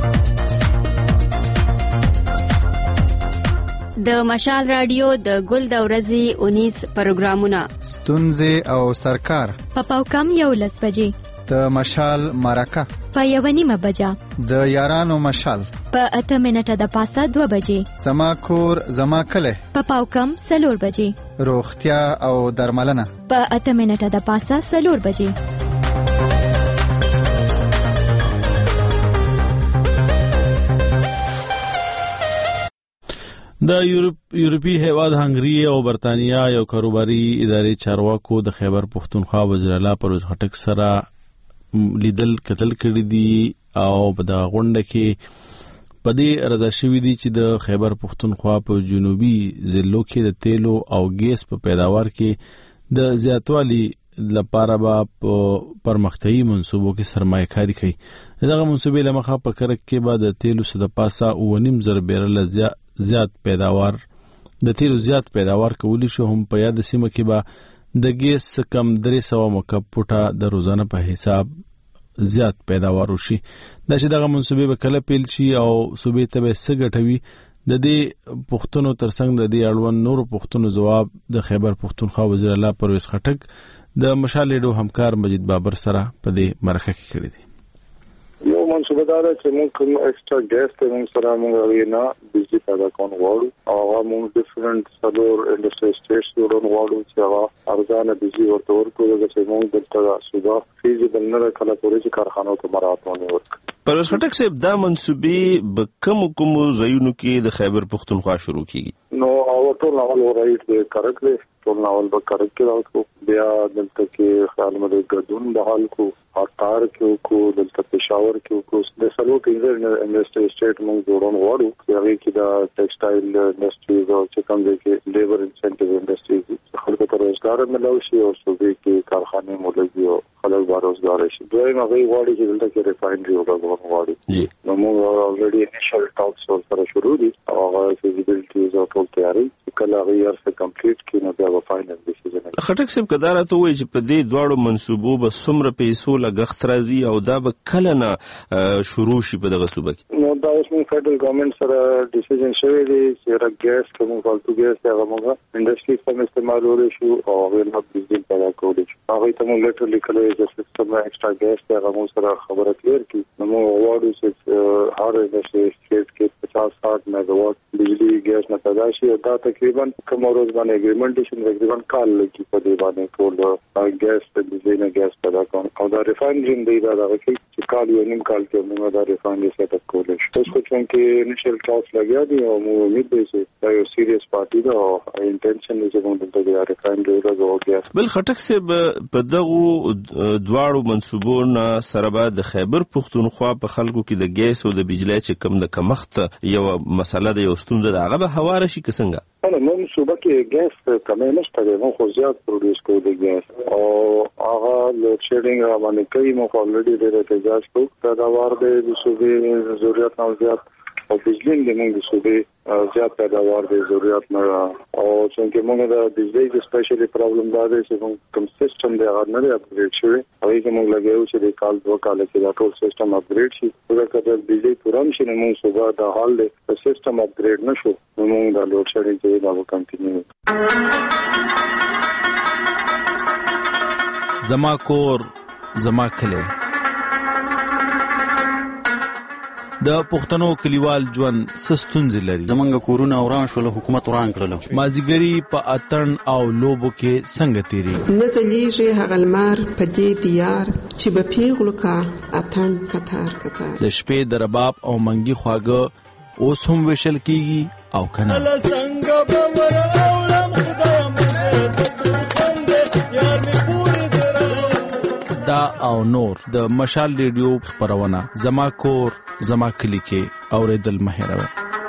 د مشال رادیو د ګل د ورځې 19 پروګرامونه ستونزې او سرکار په پاوکم 11 بجې د مشال مرکه په 1:30 بجې د یارانو مشال په 8 منټه د پاسه 2 بجې زما کور زما کله په پاوکم 4 بجې روغتیا او درملنه په 8 منټه د پاسه 4 بجې. د یورپی هیواد هنګری او برتانیا یو کاروباري ادارې چارواکو د خیبر پښتونخوا وزیر اعلی پرویز خټک سره لیدل کتل کړي دي او په د غونډه کې په دې رضا شوی دي چې د خیبر پښتونخوا په جنوبي ضلعو کې د تیلو او ګیس په پیداوار کې د زیاتوالي لپاره به پرمختیايي منصوبو کې سرمایه کاری کوي. دغه منصوبې لمخه په کرک کې به د تیلو صد پاسه 9.5 بیرل زیات پیداوار د تیلو زیات پیداوار کولی شو. هم په یاد سیمه کې به د ګیس کم 300 مکعب فوټه د روزانه په حساب زیات پیداوار وشي. دا چې دغه منصوبې به کله پیل شي او صوبې ته به سګټوي د دې پښتنو ترڅنګ د دې اړوند نور پښتنو جواب د خیبر پښتونخوا وزیر اعلی پرویز خټک د مشال ریډیو همکار مجید بابر سره په دې مرکه کې کړی دی. یو منصوبه دا ده چې موږ کوم ایکسترا ګیس ته موږ سره موږ نه بجلی پیدا کوو غواړو او هغه موږ ډیفرنٹ سلور انډستری سټیټس جوړون غواړو چې هغه ارزانه بجلی ورته ورکړو چې موږ دلته صوبه فیزیبل نه کله پورې چې کارخانو ته مراتونه ورکړو. پرویز خټک صاحب دا منصوبې به کوم ځایونو کې د خیبر پښتونخوا شروع کیږي؟ نو او ټول اول ورایټ دی کرک دی ټول ناول به کرک کې راوځو بیا دلته کې خیال مده ګډون بحال کو اټار کې کو دلته پېښور کې کو د سلو کې انډستری سټیټ موږ جوړون غواړو چې هغه کې د ټیکسټایل انډستریز او چې کوم کې لیبر انسنټیو انډستریز خلکو ته روزګار ملو شي او صوبې کې کارخانه مولوي او خلک به روزګار شي. دوی هغه غواړي چې دلته کې ریفاینري وګورو غواړي. نو موږ اوريډي انیشل ټاکس سره شروع دي او هغه فیزیبিলিټیز او ټول تیاری کله غیر څه کمپلیټ کینو بیا به فائنل ډیسیژن. خټک صاحب کدارته وایي چې په دې دواړو منصوبو به څومره پیسو لګښت راځي او دا به کله نه شروع شي په دغه صوبه کې؟ نو دا اوس موږ فدرال ګورنمنت سره ډیسیژن شوی دی چې را ګیس کوم فالتو ګیس هغه موږ انډستری سم استعمالول شو او هغه نه بجلی پیدا کول شو. هغه ته موږ لیټرلی کله چې سیستم ایکسترا ګیس هغه موږ سره خبره کلیر کی. نو غواړو چې هر انډستری سټیټ کې 50-60 میگاواټ بجلی ګیس نه پیدا شي او دا تقریبا کوم ورځ باندې اګریمنټ شي تقریبا کال لګي په دې باندې ټول ګیس په بجلی نه ګیس پیدا کوي او دا ریفاینري دی دا راغلی چې کال یو نیم کال کې موږ دا ریفاینري سیټ اپ کولای شو. اوس خو چې انیشل ټاکس لګیا دي او موږ امید لرو چې دا یو سیریس پارټي ده او انټنشن دی چې موږ دلته ریفاینري راغو. بل خټک صاحب په دغه دواړو منصوبونو سره به د خیبر پښتونخوا په خلکو کې د ګیس او د بجلی چې کم د کمښت یو مسله ده یو ستونزه ده هغه به هواره شي که څنګه؟ موږ صوبه کې ګیس کمه نشته دی موږ خو زیات پروډوس کوو د ګیس او هغه لوډ شیډینګ را باندې کوي موږ اوريډي ډېر احتجاج کوو پیداوار د صوبې ضرورت نه زیات او بجلی د موږ د صوبې زیات پیداوار د ضرورت نه او څنګه موږ د بجلی د سپیشلی پرابلم دا دی چې موږ کوم سیستم دی هغه نه اپګریډ شوی او یې موږ لګیو چې د کال 2 کال کې دا ټول سیستم اپګریډ شي دا کله بجلی پورم شي نو موږ صوبه د حال د سیستم اپګریډ نشو نو موږ د لوډ شیډینګ ته دا وکنټینیو. زما کور زما کله د پښتنو کلیوال ژوند سستونځ لري. زمونږ کورونه وران شول حکومت وران کړل. مازیګری په اتن او لوبو کې څنګه تیری نه ځلیږي هغه لمر په دې دیار چې به پیغلو کا اتن کتار کتار د شپې د رباب او منګي خواږه اوس هم وشل کیږي او کنه څنګه به ور اولم خدای مزه یار می پوری او نور د مشال ریډیو خبرونه زما کور زما کلی کې اوریدل مهیروي.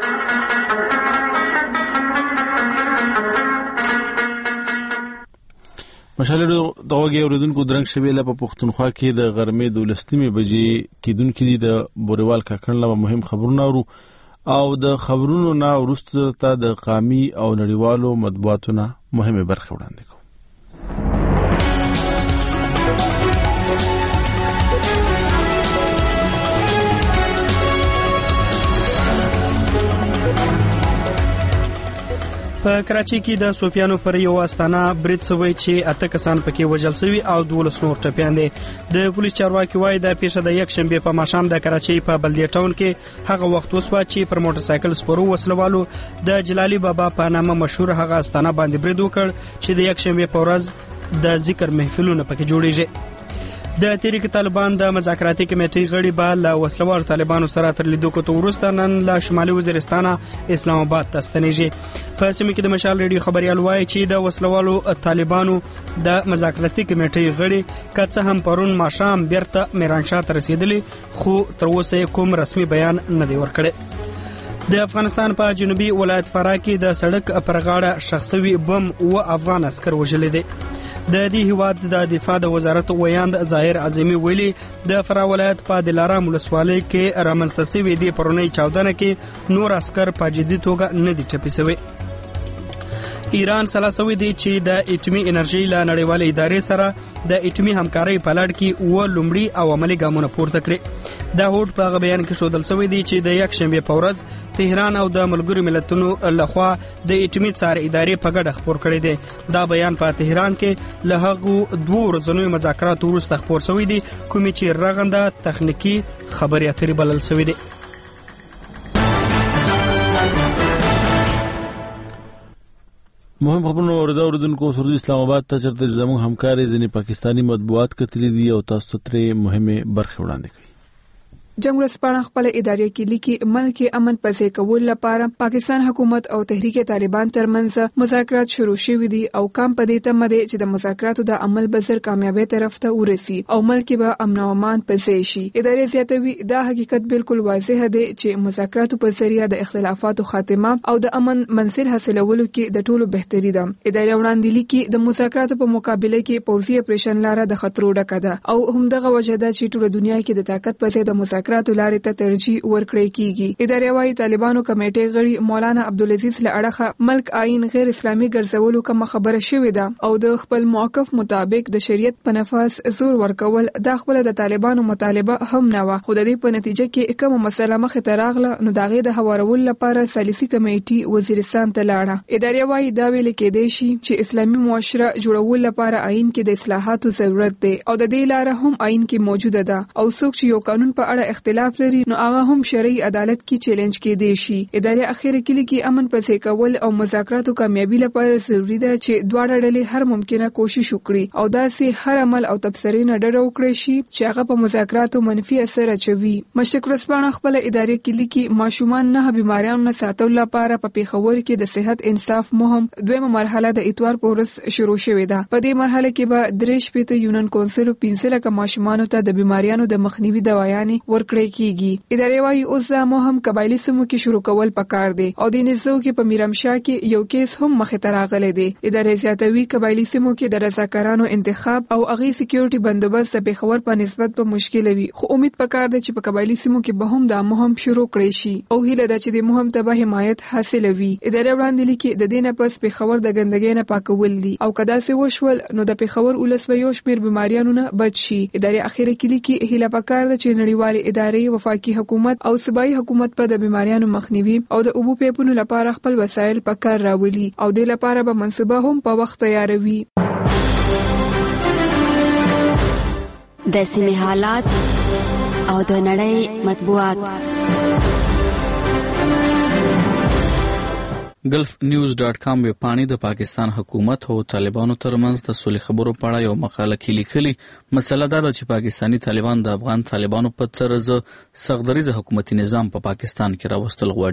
مشال ریډیو دغه اوریدونکو درنګ شویله په پښتونخوا کې د غرمې 12 بجې کېدونکې د بوريوال کاکړ له مهم خبرونه ورو او د خبرونو نه وروسته ته د قامي او نړیوالو مطبوعاتو مهمه برخه وړاندې کوم. په کراچۍ کې د سوپیانو پر یو استانه برید شوی چې 8 کسان پکې وژل شوي او 12 نور ټپیان دي. د پولیس چارواکي وایي د پیښه د یک شنبه په ماښام د کراچۍ په بلدیه ټاون کې هغه وخت وسوه چې پر موټر سایکل سپورو وسلوالو د جلالي بابا په نامه مشهور هغه استانه باندې برید وکړ چې د یک شنبه په ورځ د ذکر محفلونه پکې جوړیږي. د تحریک طالبان د مذاکراتي کمیټې غړي به له وسلوال طالبانو سره تر لیدو کوته وروسته نن له شمالي وزیرستان اسلام آباد ته ستنېږي. په سیمه کې د مشال ریډیو خبريال وایي چې د وسلوالو طالبانو د مذاکراتي کمیټې غړي کڅ هم پرون ماښام بیرته میرانشاه ته رسیدلی خو تر اوسه کوم رسمي بیان نه دی ورکړی. د افغانستان په جنوبي ولایت فراه کې د سړک پر غاړه شخصي بم او افغان عسكر وژل دي. د دې هیواد د دفاع د وزارت ویاند ظاهر اعظمي ویلي د فراه ولایت په دلارام ولسوالۍ کې رامنځته شوی دی پرونی 14 کې نور عسكر په جدي توګه نه دي ټپي شوی. ایران سلاسوي دی چې د اټومي انرژي له نړیوالې ادارې سره د اټومي همکارۍ په لړ کې و لومړی او عملی ګامونه پورته کړي. دا هوډ په بیان کې شودل شوی دی چې د یک شنبه په ورځ تهران او د ملګرو ملتونو لخوا د اټومي څار ادارې په ګډه خبر کړی دی. دا بیان په تهران کې له هغو دوه ورځنیو مذاکراتو وروسته خبر شوی دی کومې چې رغنده تخنیکی خبري اترې بلل شوی دی. مهم خبرونه اوریدونکو سرود اسلام آباد ته چرته زموږ همکاري ځنی پاکستانی مطبوعات کتلې دي او تاسو ته مهمه برخه وړاندې کوي. جنگ ورځپاڼه خپل ادارې کې لیکي ملک امن پسې کول لپاره پاکستان حکومت او تحریک طالبان ترمنځ مذاکرات شروع شوي دي او کام پدې ته مده چې د مذاکراتو د عمل بزر کامیابی طرف ته ورسي او ملک به امن او امان پسې شي. ادارې زیاتوي دا حقیقت بالکل واضح دی چې مذاکراتو په ذریعہ د اختلافاتو خاتمه او د امن منزل حاصلولو کې د ټولو بهتري ده. ادارې وړاندې لیکي د مذاکراتو په مقابله کې پوځي اپریشن لاره د خطرو ډکه ده او همدغه وجه ده چې ټول دنیا کې د طاقت په ځای د مذاکراتو لارې ته ترجیح ورکړی کیږي. ادارې وايي طالبانو کمیټې غړي مولانا عبدالعزيز له اړخه ملک آئین غیر اسلامي ګرځولو کوم خبره شوې ده او د خپل موقف مطابق د شریعت په نفاذ زور ورکول د خپل د طالبانو مطالبه هم نه و. خو د دې په نتیجه کې کوم مسله مخ ته راغله نو داغه د هوارول لپاره سالسي کمیټې وزیرستان ته لاړه. ادارې وايي دا ویل کېدای شي چې اسلامي معاشره جوړول لپاره آئین کې د اصلاحاتو ضرورت دی او د دې لاره هم آئین کې موجوده ده او څوک چې یو قانون په اړه اختلاف لري نو هغه هم شرعي عدالت کې چیلنج کېدی شي. ادارې اخیری کې امن پسې کول او مذاکراتو کامیابی لپاره ضروری ده چې دواړه ډلې هر ممکنه کوشش وکړي او داسې هر عمل او تبصرې نه ډډه وکړي شي چې هغه په مذاکراتو منفي اثر اچوي. مشرق ورځپاڼه خپل ادارې کې لیکي ماشومان نه بیماریانو نه ساتلو لپاره په پیښور کې د صحت انصاف مهم دویمه مرحله د اتوار په ورځ شروع شوې ده. په دې مرحله کې به 3 یونین کونسل 15 لک ماشومان ته د بیماریانو د مخنیوي دوايانې ورکړي کیږي. ادارې وايي اوس دا مهم قبایلی سیمو کې شروع کول پکار دي او د نزو کې په میرمشاه کې یو کیس هم مخه ته راغلی دی. ادارې زیاتوي قبایلی سیمو کې د رضاکارانو انتخاب او اغي سکیورټي بندوبست په خبر په نسبت په مشکل وي خو امید پکار دی چې په قبایلی سیمو کې به هم دا مهم شروع کړي شي او هیله ده چې د مهم ته به حمایت حاصل وي. ادارې وړاندې لیکي د دې نه پس په خبر د ګندګۍ نه پاکول دي او کدا سه وشول نو د په خبر ولس به یو شمیر بیماریانو نه بچ شي. ادارې اخیری کې لیکي هیله پکار ده چې نړیوال ادارې وفاقي حکومت او صوبایي حکومت په د بیماریانو مخنیوي او د اوبو پیپونو لپاره خپل وسایل په کار راولي او د لپاره به منصوبه هم په وخت تیاروي. د سیمې حالات او د نړۍ مطبوعات. gulfnews.com ویبپاڼې د پاکستان حکومت او طالبانو ترمنځ د صلح خبرو په اړه یو مقاله کې لیکلي. مسله دا ده چې پاکستانی طالبان د افغان طالبانو په طرز سغدریز حکومتي نظام په پاکستان کې راوستل غواړي.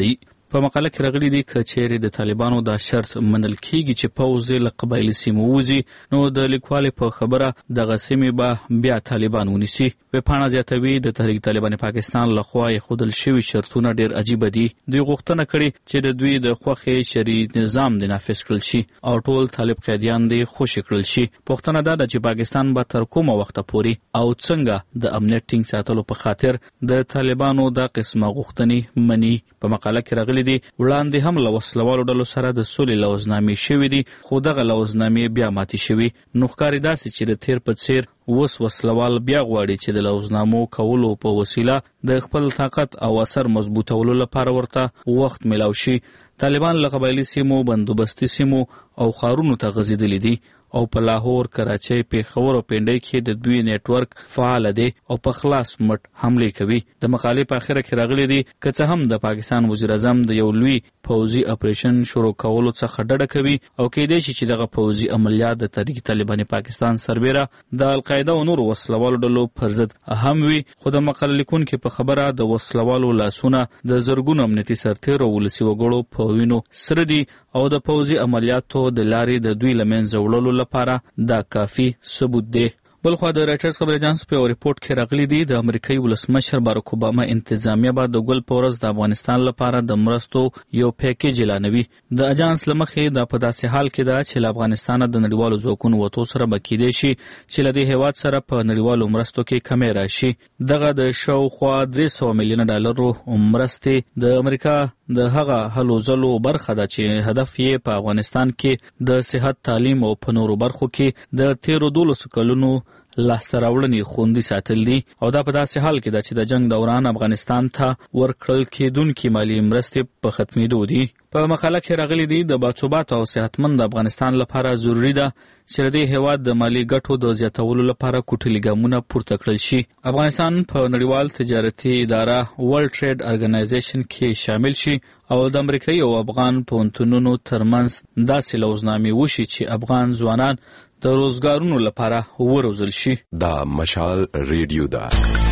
په مقاله کې راغلي دي که چیرې د طالبانو دا شرط منل کیږي چې پوځ له قبایلي سیمو وځي نو د لیکوال په خبره دغه سیمې به بیا طالبان ونیسي. ویبپاڼه زیاتوي د تحریک طالبان پاکستان لخوا ښودل شوي شرطونه ډېر عجیبه دي. دوی غوښتنه کړې چې د دوی د خوښې شرعي نظام د نافذ کړل شي او ټول طالب قیدیان دې خوشي کړل شي. پوښتنه دا ده چې پاکستان به تر کومه وخته پورې او څنګه د امنیت ټینګ ساتلو په خاطر د طالبانو دا قسمه غوښتنې مني. په مقاله کې راغلي دي وړاندې هم له وسلوالو ډلو سره د سولې لوظنامې شوې دي خو دغه لوظنامې بیا ماتې شوي. نو ښکاري داسې چې د تیر په څیر اوس وسلوال بیا غواړي چې د لوظنامو کولو په وسیله د خپل طاقت او اثر مضبوطولو لپاره ورته وخت میلاو شي. طالبان له قبایلي سیمو، بندوبستي سیمو او ښارونو ته غځېدلي دي او په لاهور، کراچۍ، پیښور او پنډۍ کې د دوی نیټورک فعال دی او په خلاص مټ حمله کوي. د مقالې په اخره کې راغلي دي که څه هم د پاکستان وزیر اعظم د یو لوی پوځي اپریشن شروع کولو څخه ډډه کوي او کېدای شي چې دغه پوځي عملیات د تحریک طالبان پاکستان سربېره د القاعده او نورو وسلوالو ډلو پر ضد اهم وي، خو د مقالې لیکونکي په خبره د وسلوالو لاسونه د زرګونو امنیتي سرتیرو ولسي وګړو په وینو سره دي او د پوځي عملیاتو د لارې د دوی له منځه وړلو لپاره دا کافي ثبوت دی. بلخوا د رایټرز خبر اژانس په یو ریپورت کې راغلي دي د امریکایي ولسمشر باراک اوباما انتظامیه به د ګل په ورځ د افغانستان لپاره د مرستو یو پیکیج اعلانوي. د اجانس له مخې دا په داسې حال کې ده چې له افغانستانه د نړیوالو ځواکونو وتو سره به کیدای شي چې له دې هیواد سره په نړیوالو مرستو کې کمی راشي. دغه د شاوخوا 300 میلیونه ډالرو مرستې د امریکا د هغه هلو ځلو برخه ده چې هدف یې په افغانستان کې د صحت، تعلیم او په نورو برخو کې د تیرو 12 کلونو لاسته راوړنې خوندي ساتل دي او دا په داسې حال کې ده چې د جنگ دوران افغانستان ته ورکړل کېدونکې مالي مرستې په ختمېدو دي. په مقاله کې راغلي دي د باثباته او صحتمند افغانستان لپاره ضروري ده چې د دې هیواد د مالي ګټو د زیاتولو لپاره کوټلي ګامونه پورته کړل شي. افغانستان په نړیوال تجارتي اداره ورلد ټریډ ارګنایزیشن کې شامل شي او د امریکایي او افغان پوهنتونونو ترمنځ داسې لوظنامې وشي چې افغان ځوانان د روزګارونو لپاره وروزل شي. دا مشال ریډیو ده.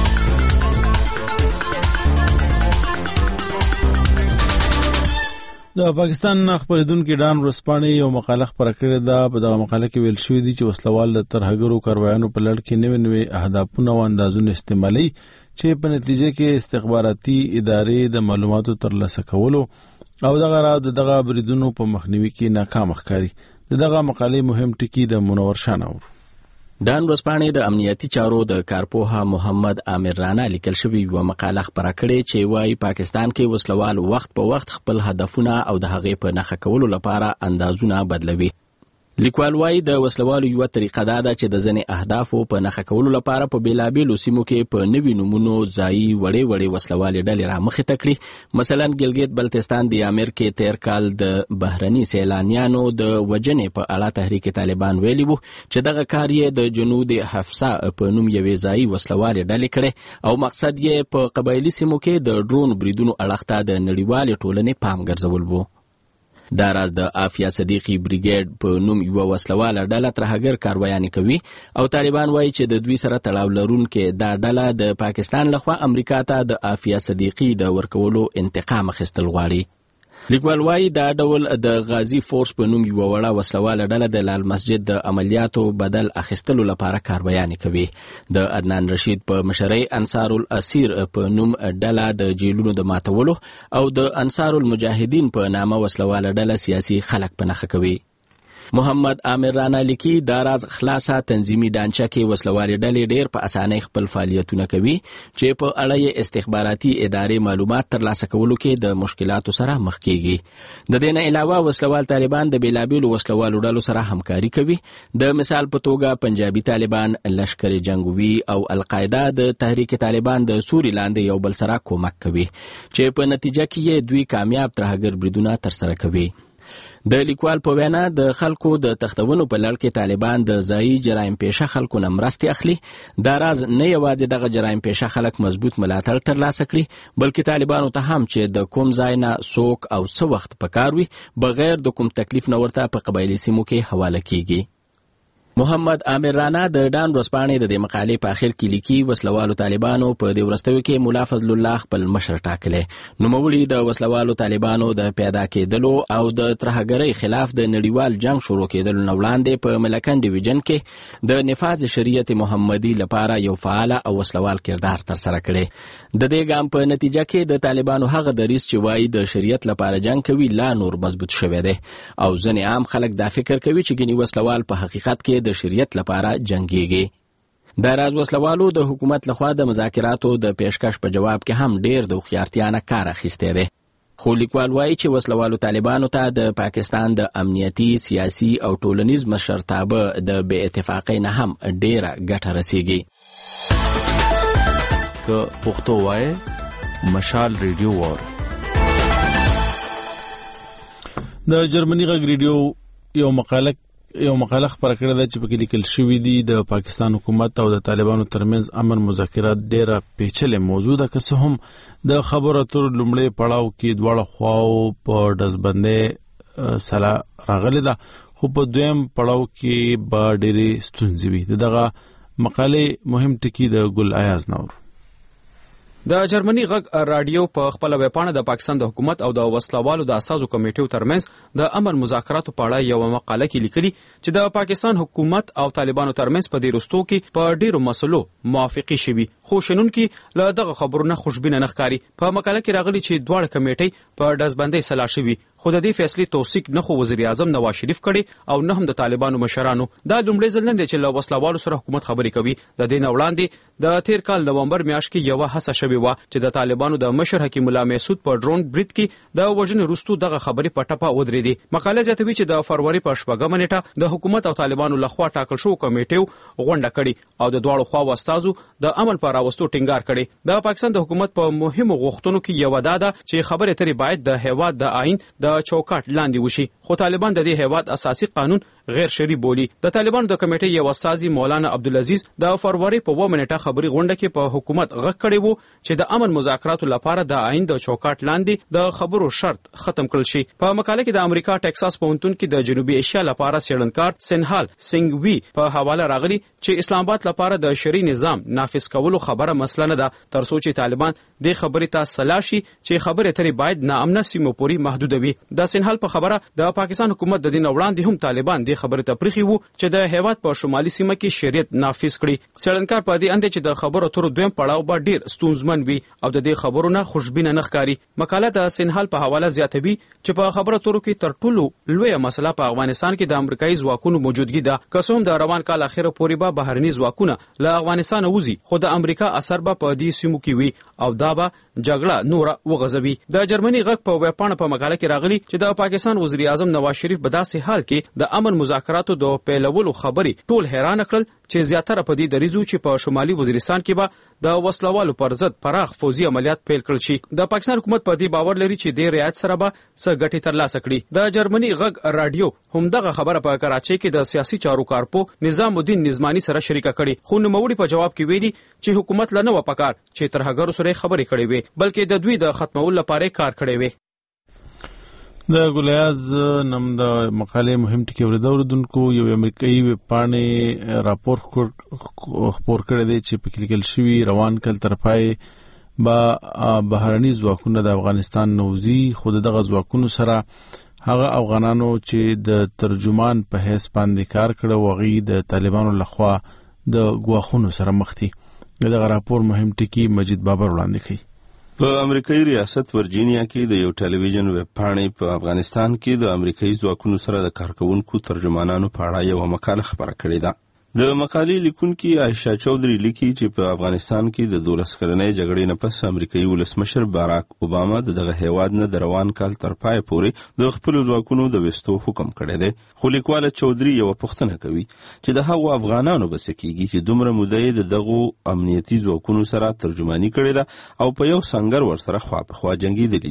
د پاکستان خبرېدونکي ډان ورسپانې یو مقاله خپره کړې ده. په دغه مقاله کې ویل شوي دي چې وسلوال د ترهګرو کاروایانو په لړ کې نوې اهدافونه او اندازونه استعمالي چې په نتیجه کې استخباراتي ادارې د معلوماتو ترلاسه کولو او دغه بریدونو په مخنیوي کې ناکام ښکاري. دغه مقالې مهم ټکي د منور شانور ډان ورسپانې د امنیتي چارو د کارپوها محمد عامر رانا لیکل شوی یو مقاله خپره کړې چې وايي پاکستان کې وسلوال وخت په وخت خپل هدفونه او د هغې په نښه کولو لپاره اندازونه بدلوي. لیکوال وايي د وسلوالو یو طریقه دا ده چې د ځینې اهدافو په نښه کولو لپاره په بیلابیلو سیمو کې په نوي نمونو ځایي وړې وسلوالې ډلې رامخې ته کړي. مثلا ګلګیت بلتستان د یامر کې تیر کال د بهرني سیلانیانو د وجنې په اړه تحریک طالبان ویلي وو چې دغه کار یې د جنود حفصه په نوم یوې ځایي وسلوالې ډلې کړې او مقصد یې په قبایلي سیمو کې د ډرون بریدونو اړخ ته د نړیوالې ټولنې پام ګرځول وو. دا راز د آفیا صدیقی بریګیډ په نوم یو وسلواله ډله ترهګر کاروایانې کوي او طالبان وایي چې د دوی سره تړاو لرونکې دا ډله د پاکستان لخوا امریکا ته د آفیا صدیقی د ورکولو انتقام اخیستل غواړي. لیکوال وايي دا ډول د غازی فورس په نوم یو وړه وسلواله ډله د لال مسجد د عملیاتو بدل اخیستلو لپاره کاروایانې کوي. د عدنان رشید په مشرۍ انصار الاسیر په نوم ډله د جیلونو د ماتولو او د انصار المجاهدین په نامه وسلواله ډله سیاسي خلک په نښه کوي. محمد عامر رانا لیکي دا راز خلاصه تنظیمي ډانچه کې وسلوالې ډلې ډېر په اسانۍ خپل فعالیتونه کوي چې په اړه یې استخباراتي ادارې معلومات ترلاسه کولو کې د مشکلاتو سره مخ کیږي. د دې نه علاوه وسلوال طالبان د بیلابیلو وسلوالو ډلو سره همکاري کوي. د مثال په توګه پنجابي طالبان، لشکر جنگوي او القاعده د تحریک طالبان د سوري لاندې یو بل سره کومک کوي چې په نتیجه کې یې دوی کامیاب ترهګر بریدونه ترسره کوي. د لیکوال په وینا د خلکو د تختونو په لړ کې طالبان د ځایي جرایم پیشه خلکو نه مرستې اخلي. دا راز نه یوازې دغه جرایم پیشه خلک مضبوط ملاتړ ترلاسه کړي بلکې طالبانو ته هم چې د کوم ځای نه څوک او څه وخت پکار وي بغیر د کوم تکلیف نه ورته په قبایلي سیمو کې حواله کیږي. محمد عامر رانا د ډان ورځپاڼې د دې مقالې په اخر کې لیکي وسلوالو طالبانو په دې وروستیو کې ملا فضل الله خپل مشر ټاکلی. نوموړي د وسلوالو طالبانو د پیدا کېدلو او د ترهګرۍ خلاف د نړیوال جنگ شروع کېدلو نه وړاندې په ملکن ډیویژن کې د نفاذ شریعت محمدي لپاره یو فعال او وسلوال کردار ترسره کړی. د دې ګام په نتیجه کې د طالبانو هغه دریځ چې وایي د شریعت لپاره جنگ کوي لا نور مضبوط شوی دی او ځینې عام خلک دا فکر کوي چې ګنې وسلوال په حقیقت کې د شریعت لپاره جنگيږي. د راز وسلوالو د حکومت لخوا د مذاکراتو د پیشکش په جواب کې هم ډیر د هوښیارتیا نه کار اخیستی دی. خو لیکوال وایي چې وسلوالو طالبانو ته د پاکستان د امنیتي، سیاسي او ټولنیز مشرتابه د بې اتفاقۍ نه هم ډیره ګټه رسیږي. که پښتو وایي مشال ریډیو وار. د جرمني غږ ریډیو یو مقاله خپره کړې ده چې پکې لیکل شوی دی د پاکستان حکومت او د طالبانو ترمنځ امن مذاکرات ډیره پیچلې موضوع ده، که څه هم د خبرو اترو لومړی پړاو کې دواړه خواو په ډزبندۍ سره راغلي ده، خو په دویم پړاو کې به ډېرې ستونزې وي. دغه مقالې مهم ټکي د ګل ایاز نور. د جرمني غږ رادیو په خپل ویبپاڼه د پاکستان د حکومت او د وسلوالو د اساسو کمیټو ترمنځ د امن مذاکراتو په اړه یو مقاله کې لیکلي چې د پاکستان حکومت او طالبانو ترمنځ په دې وروستیو کې په ډیرو مسلو موافقه شوي، خو شنونکي له دغه خبرونو خوشبینه نه ښکاري. په مقاله کې راغلي چې دواړه کمیټې په ډزبندۍ سلا شوي، خو د دې فیصلې توثیق نه خو وزیر اعظم نواز شریف کړي او نه هم د طالبانو مشرانو. دا لومړی ځل نه دی چې له وسلوالو سره حکومت خبرې کوي. د دې نه وړاندې د تیر کال نومبر میاشت کې یو هڅه شوې و چې د طالبانو د مشر حکیم الله محسود په ډرون برید کې د وژنې وروسته دغه خبرې په ټپه ودرېدې. مقاله زیاتوي چې د فروری په 8 نیټه د حکومت او طالبانو لخوا ټاکل شوی کمیټې غونډه کړي او د دواړو خواو استازو د امن پر راوستو ټینګار کړي. د پاکستان د حکومت په مهمو غوښتنو کې یو ده چې خبرې ترې باید د هیواد د آئین د چوکاټ لاندې وشي، خو طالبان د دې هیواد اساسي قانون غیر شرعي بولی. د طالبانو د کمیټې یو استازي مولانا عبدالعزیز د فروری په 9 نیټه خبري غونډه کې په حکومت غږ کړی وو چې د امن مذاکراتو لپاره د آئین د چوکاټ لاندې د خبرو شرط ختم کړل شي. په مقاله کې د امریکا ټکساس پوهنتون کې د جنوبي ایشیا لپاره څېړنکار سنهال سنگوي په حواله راغلي چې اسلام آباد لپاره د شرعي نظام نافذ کولو خبره مسله نه ده، ترڅو چې طالبان د خبرې ته سلا شي چې خبرې ترې باید ناامنه سیمو پورې محدود وي. د سنهال په خبره د پاکستان حکومت د دین وړاندې هم طالبان د خبرې ته پرخي وو چې د هیواد په شمالي سیمه کې شریعت نافذ کړي. څېړنکار په دې اند چې د خبرو اترو دویم پړاو به ډیر ستونزمن وي او د دې خبرو نه خوشبینه نه ښکاري. مقاله د سنهال په حواله زیاتوي چې په خبرو اترو کې تر ټولو لویه مسله په افغانستان کې د امریکایي ځواکونو موجودګي ده. که څه هم د روان کال اخر پورې به بهرني ځواکونه له افغانستان وځي، خو د امریکا اثر به په دې سیمو کې وي او دا به جګړه نور وغځوي. د جرمني غږ په ویبپاڼه په مقاله کې راغلي چې د پاکستان وزیر اعظم نواز شریف په داسې حال کې د امن مذاکراتو د پیلولو خبرې ټول حیران کړل چې زیاتره په دې دریځو چې په شمالي وزیرستان کې به د وسلوالو پر ضد پراخ فوزي عملیات پیل کړل شي. د پاکستان حکومت په دې باور لري چې د رعایت سره به څه ګټې ترلاسه کړي. د جرمني غږ رادیو همدغه خبره په کراچۍ کې د سیاسي چارو کارپو نظام الدین نظمانی سره شریکه کړي، خو نوموړي په جواب کې ویلي چې حکومت لا نه و پکار چې ترهګرو سره خبرې کړې وي، بلکې د دوی د ختمولو لپاره کار کړی وي. د ګلیاز نم د مقالې مهم ټکی اوریدونکو یو امریکایي ویبپاڼې راپور خپور کړی دی چې په لیکل شوی روان کال طرفای با بهرني ځواکونه د افغانستان نوځي، خو دغه ځواکونو سره هغه افغانانو چې د ترجمان په حیث باندې کار کړو وغي د طالبانو لخوا د ګواښونو سره مخ دي. دغه راپور مهم ټکی مجید بابر وړاندې کړي. په امریکایي ریاست ورجینیا کې د یو ټلویزیون ویبپاڼې په افغانستان کې د امریکایي ځواکونو سره د کارکونکو ترجمانانو په اړه یو مقاله خپره کړې ده. د مقالې لیکونکي عائشہ چودھری لیکي چې په افغانستان کې د 12 کلنۍ جګړې نه پس امریکایي ولسمشر باراک اوباما دغه هیواد نه د روان کال تر پای پورې د خپل ځواکونو د وستو حکم کړی دی. خو لیکواله چودھری یو پوښتنه کوي چې د هغو افغانانو بس کېږي چې دومره موده د دغو امنیتي ځواکونو سره ترجمانی کړې ده او په یو سنگر ورسره خوا په خوا جنگیدلې دي.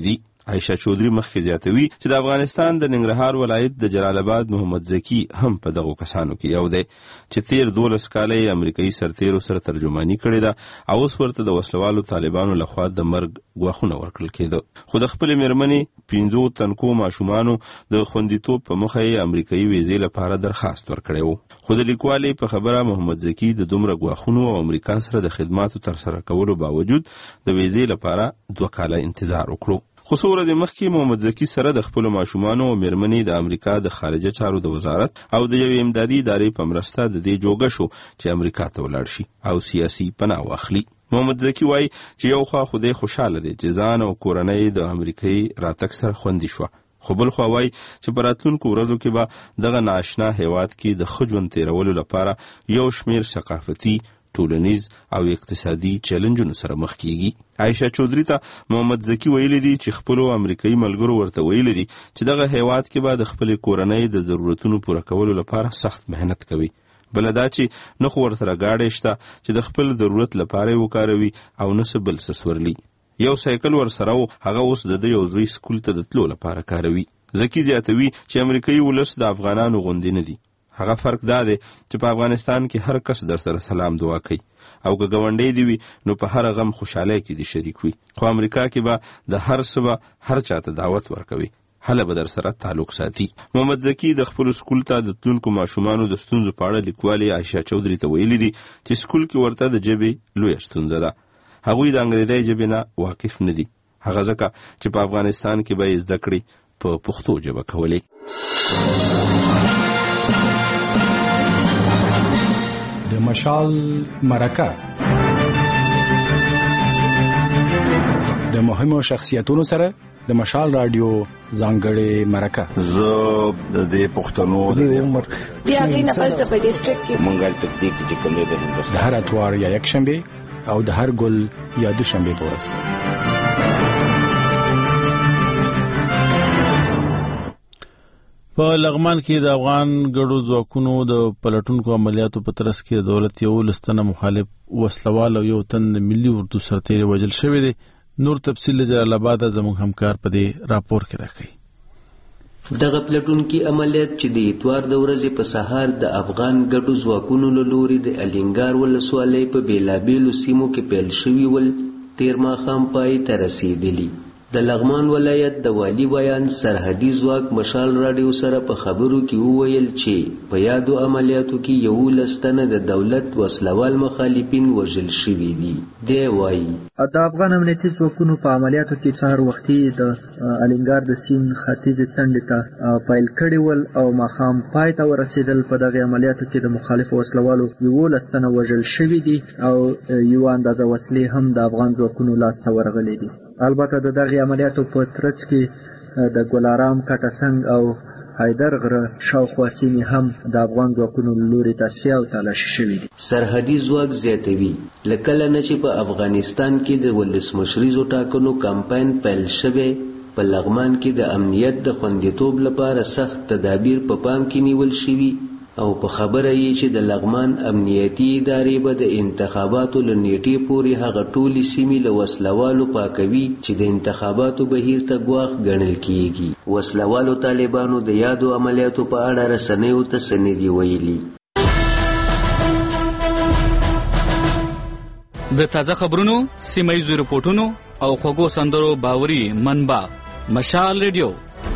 عائشہ چودري مخکې زیاتوي چې د افغانستان د ننګرهار ولایت د جلال آباد محمد زکی هم په دغه کسانو کې یو دی چې تیر 12 کاله امریکایي سرتیرو سره ترجمانی کړې ده او اوس ورته د وسلوالو طالبانو لخوا د مرګ غواخونه ورکړل کېده. خو د خپل میرمنې 15 تنکو ماشومانو د خوندیتوب په مخه یې امریکایي ویزې لپاره درخواست ورکړی و. خو د لیکوالې په خبره محمد زکی د دومره غواخونو او امریکا سره د خدماتو ترسره کولو باوجود د ویزې لپاره 2 کاله انتظار وکړو. خو څو ورځې مخکې محمد زکی سره د خپلو ماشومانو او میرمنې د امریکا د خارجه چارو د وزارت او د یوې امدادي ادارې په مرسته د دې جوګه شو چې امریکا ته ولاړ شي او سیاسي پناه واخلي. محمد زکی وایي چې یو خوا خدای خوشاله دی چې ځان او کورنۍ د امریکایي راتګ سره خوندي شوه، خو بل خوا وایي چې په راتلونکو ورځو کې به دغه نااشنا هیواد کې د ښه ژوند تیرولو لپاره یو شمیر ثقافتي، ټولنیز او اقتصادي چیلنجونو سره مخ کیږي. عائشہ چودري ته محمد زکی ویلي دي چې خپل امریکایي ملګرو ورته ویلي دي چې دغه هیواد کې به د خپل کورنۍ د ضرورتونو پوره کولو لپاره سخت مهنت کوي. بل دا چې نه خو ورسره گاډي شته چې د خپل ضرورت لپاره وکاروي او نه څه بل څه سورلي. یو سایکل ورسره و، هغه اوس د یو زوی سکول ته د تلو لپاره کاروي. زکی زیاتوي چې امریکایي ولس د افغانانو غوندې نه دي. هغه فرق دا دی چې په افغانستان کې هر کس در سره سلام دعا کوي او که ګاونډی دی وي نو په هر غم خوشحالۍ کې دی شریک وي. خو امریکا کې به د هر څه به هر چاته دعوت ورکوي، هله به در سره تعلق ساتي. محمد زکی د خپل سکول ته د تلونکو ماشومانو د ستونزو په اړه لیکوالې عائشہ چودري ته ویلي دي چې سکول کې ورته د ژبې لویه ستونزه ده. هغوی د انګریزي ژبې نه واقف نه دي، هغه ځکه چې په افغانستان کې به یې زده کړې په پښتو ژبه کولې. د مشال مرکه د مهمو شخصیتونو سره د مشال رادیو ځانګړې مرکه. زه د پښتنو د عمر بیا غینه پس په ډیسټریکټ کې منګل تکتیک چې کوم دی د هر اتوار یا یک شنبه او د هر ګل یا دوشنبه پورس. په لغمان کې د افغان ګډو ځواکونو د پلټونکو عملیاتو په ترڅ کې د دولت یو لستنه مخالف وسلوال او یو تن ملي اردو سرتیر وژل شوی دی. نور تفصیل جلال آباد زموږ همکار په دې راپور کې راکړي. دغه پلټونکي عملیات چې د اتوار د ورځې په سهار د افغان ګډو ځواکونو له لوري د الینګار ولسوالۍ په بیلابیلو سیمو کې پیل شوي ول، تیر ماښام پای ته رسیدلی. د لغمان ولایت د والی بیان سرحدي ځواک مشال راډیو سره په خبرو کې وویل چې په یادو عملیاتو کې یو لستنه د دولت وسلوال مخالفین وژل شوي دي. دی وایي د افغان امنیتي ځواکونو په عملیاتو کې سهار وختي د الینګار د سیند ختیځې څنډې ته پیل کړي ول او ماښام پای ته ورسېدل. په دغه عملیاتو کې د مخالفو وسلوالو 11 تنه وژل شوي دي او یو اندازه وسلې هم د افغان ځواکونو لاسته ورغلې دي. البته د دغه عملیاتو په ترڅ کې د ګلارام، کټسنګ او حیدر غره شاوخوا سیمې هم د افغان ځواکونو له لوري تصفیه او تلاشي شوي دي. سرحدي ځواک زیاتوي له کله نه چې په افغانستان کې د ولسمشریزو ټاکنو کمپاین پیل شوی، په لغمان کې د امنیت د خوندیتوب لپاره سخت تدابیر په پام کې نیول شوي او په خبره یې چې د لغمان امنیتي ادارې به د انتخاباتو له نیټې پورې هغه ټولې سیمې له وسلوالو پاکوي چې د انتخاباتو بهیر ته ګواښ ګڼل کیږي. وسلوالو طالبانو د یادو عملیاتو په اړه رسنیو ته څه نه دي ویلي. د تازه خبرونو، سیمه ییزو رپورټونو او خوږو سندرو باوري منبع مشال ریډیو.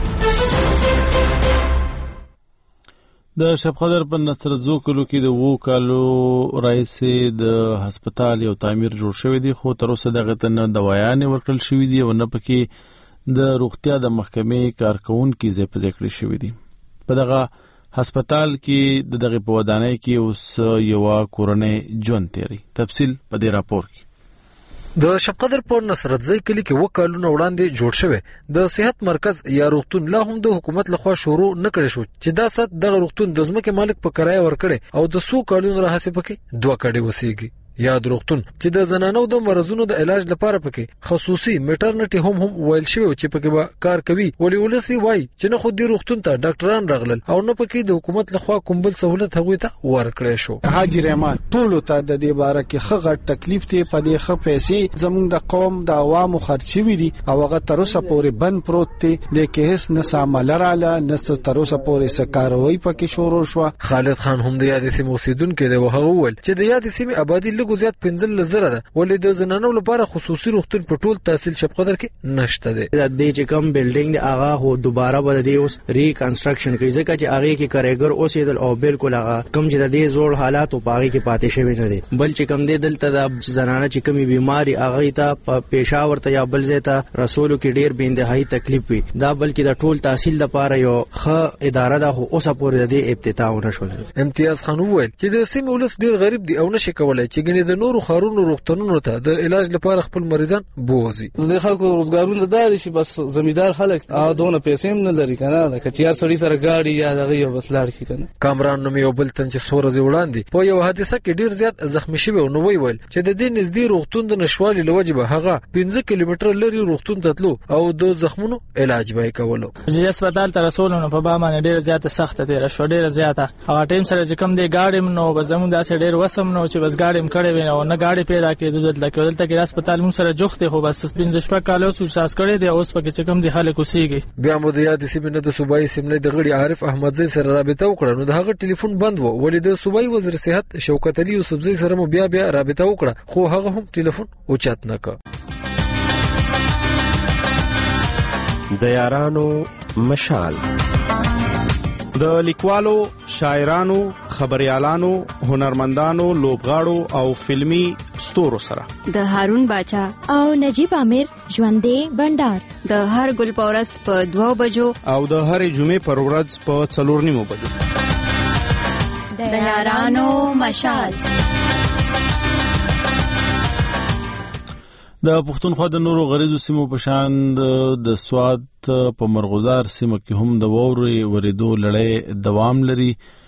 د شبخدر په نصرزو کلو کې د 2 کالو راهیسې د هسپتال یو تعمیر جوړ شوی دی، خو تر اوسه دغه ته نه دوايانې ورکړل شوي دي او نه پکې د روغتیا د محکمې کارکونکي ځای په ځای کړی شوي دي. په دغه هسپتال کې د دغه په ودانۍ کې اوس یو کورنۍ ژوند تیری. تفصیل په دې راپور کې. د شبقدر په نصرتزی کلی کې 2 کالونه وړاندې جوړ شوی د صحت مرکز یا روغتون لا هم د حکومت لخوا شروع نه کړی شو چې دا سات دغه روغتون د ځمکې مالک په کرایه ورکړي او د 100 کالونو راهیسې پکې 2 کډې وسیږي. یاد روغتون چې د زنانو د مرزونو د علاج لپاره پکې خصوصي میټرنټي هم ویل شوی چې پکې به کار کوي ولې ولسی وای چې نه خو دې روغتون ته ډاکټران راغلل او نه پکې د حکومت لخوا کوم بل سہولت هغوی ته ورکړی شو. حاجی رحمان ټول ته د دې باره کې خغټ تکلیف ته پدې خ پیسې زموږ د قوم د عوامو خرچي وي دي او هغه تر اوسه پورې بند پروت دی د کې هیڅ نه سامل رااله نه تر اوسه پورې سکاروي پکې شروع شو. خالد خان هم د یاد سیمې اوسیدونکو دی وهغه ول چې د یاد سیمې آبادی لږ زیات 15,000 ده ولې د زنانو لپاره خصوصي روغتون په ټول تحصیل شپقدر کې نشته دی. د دې چې کوم بلډینګ دی هغه هو دوباره به د اوس ریکنسټرکشن کوي ځکه چې هغه کې کارګر اوسېدل او بالکل هغه کوم چې د دې زوړ حالات او پاغي کې پاتې شوی نه دي بل چې کوم دی دلته د زنانه چې کومي بیماری هغه ته پېښور ته یا بل ځای ته رسولو کې ډیر بېندهایي تکلیف وي دا بلکې د ټول تحصیل لپاره یو ښه اداره ده خو اوسه پورې د افتتاح ونشول. امتیاز خان وویل چې د سیمې ولس ډیر غریب دي او نشي کولای چې ګنې د نورو خارونو روغتونونو ته د علاج لپاره خپل مریضان بوزي. د خلکو روزګارونه دار شي بس زمیدار خلک دونه پیسې نه لري کنه د کچیر سړی سره گاډي یا دغه یو بس لاړ شي کنه. کامران نوم یو بل تن چې سورځي وړاندې په یو حادثه کې ډیر زیات زخمی شوی او نو ویل چې د دې نږدې روغتون د نشوالي لوجبه هغه 15 کیلومتر لري روغتون ته تلو او د زخمونو علاج به کولو. چې هسپتال ته رسولونه په باندې ډیر زیات سخت تیر شو ډیر زیاته هغه ټیم سره چې کم دی گاډیم نو بزمون داسې ډیر وسم نو چې بس گاډیم کړي ویني او نه گاډي پیدا کړي دلته کې هسپتال مون سره جوخته خو بس 15 شپه کالو سو ساس کړي دی اوس پکې چې کم دی حال کوسيږي. بیا مو د یاد سیمې د صوبایي سیمې د غړي عارف احمدزي سره رابطه وکړه نو د هغه ټلیفون بند و ولې د صوبایي وزیر صحت شوکت علي یوسفزي سره مو بیا رابطه وکړه خو هغه هم ټلیفون اوچت نه کړ. د یارانو مشال د لیکوالو شاعرانو خبريالانو هنرمندانو لوبغاړو او فلمی ستورو سره د هارون باچا او نجیب عامر ژوندې بندر د هر ګل پورس په 2 بجو او د هرې جمعې پر ورځ په 4 بجو د یارانو مشال. د پښتونخوا د نورو غریزو سیمو په شان د سواد په مرغزار سیمه کې هم د ووري وریدو لړۍ دوام لري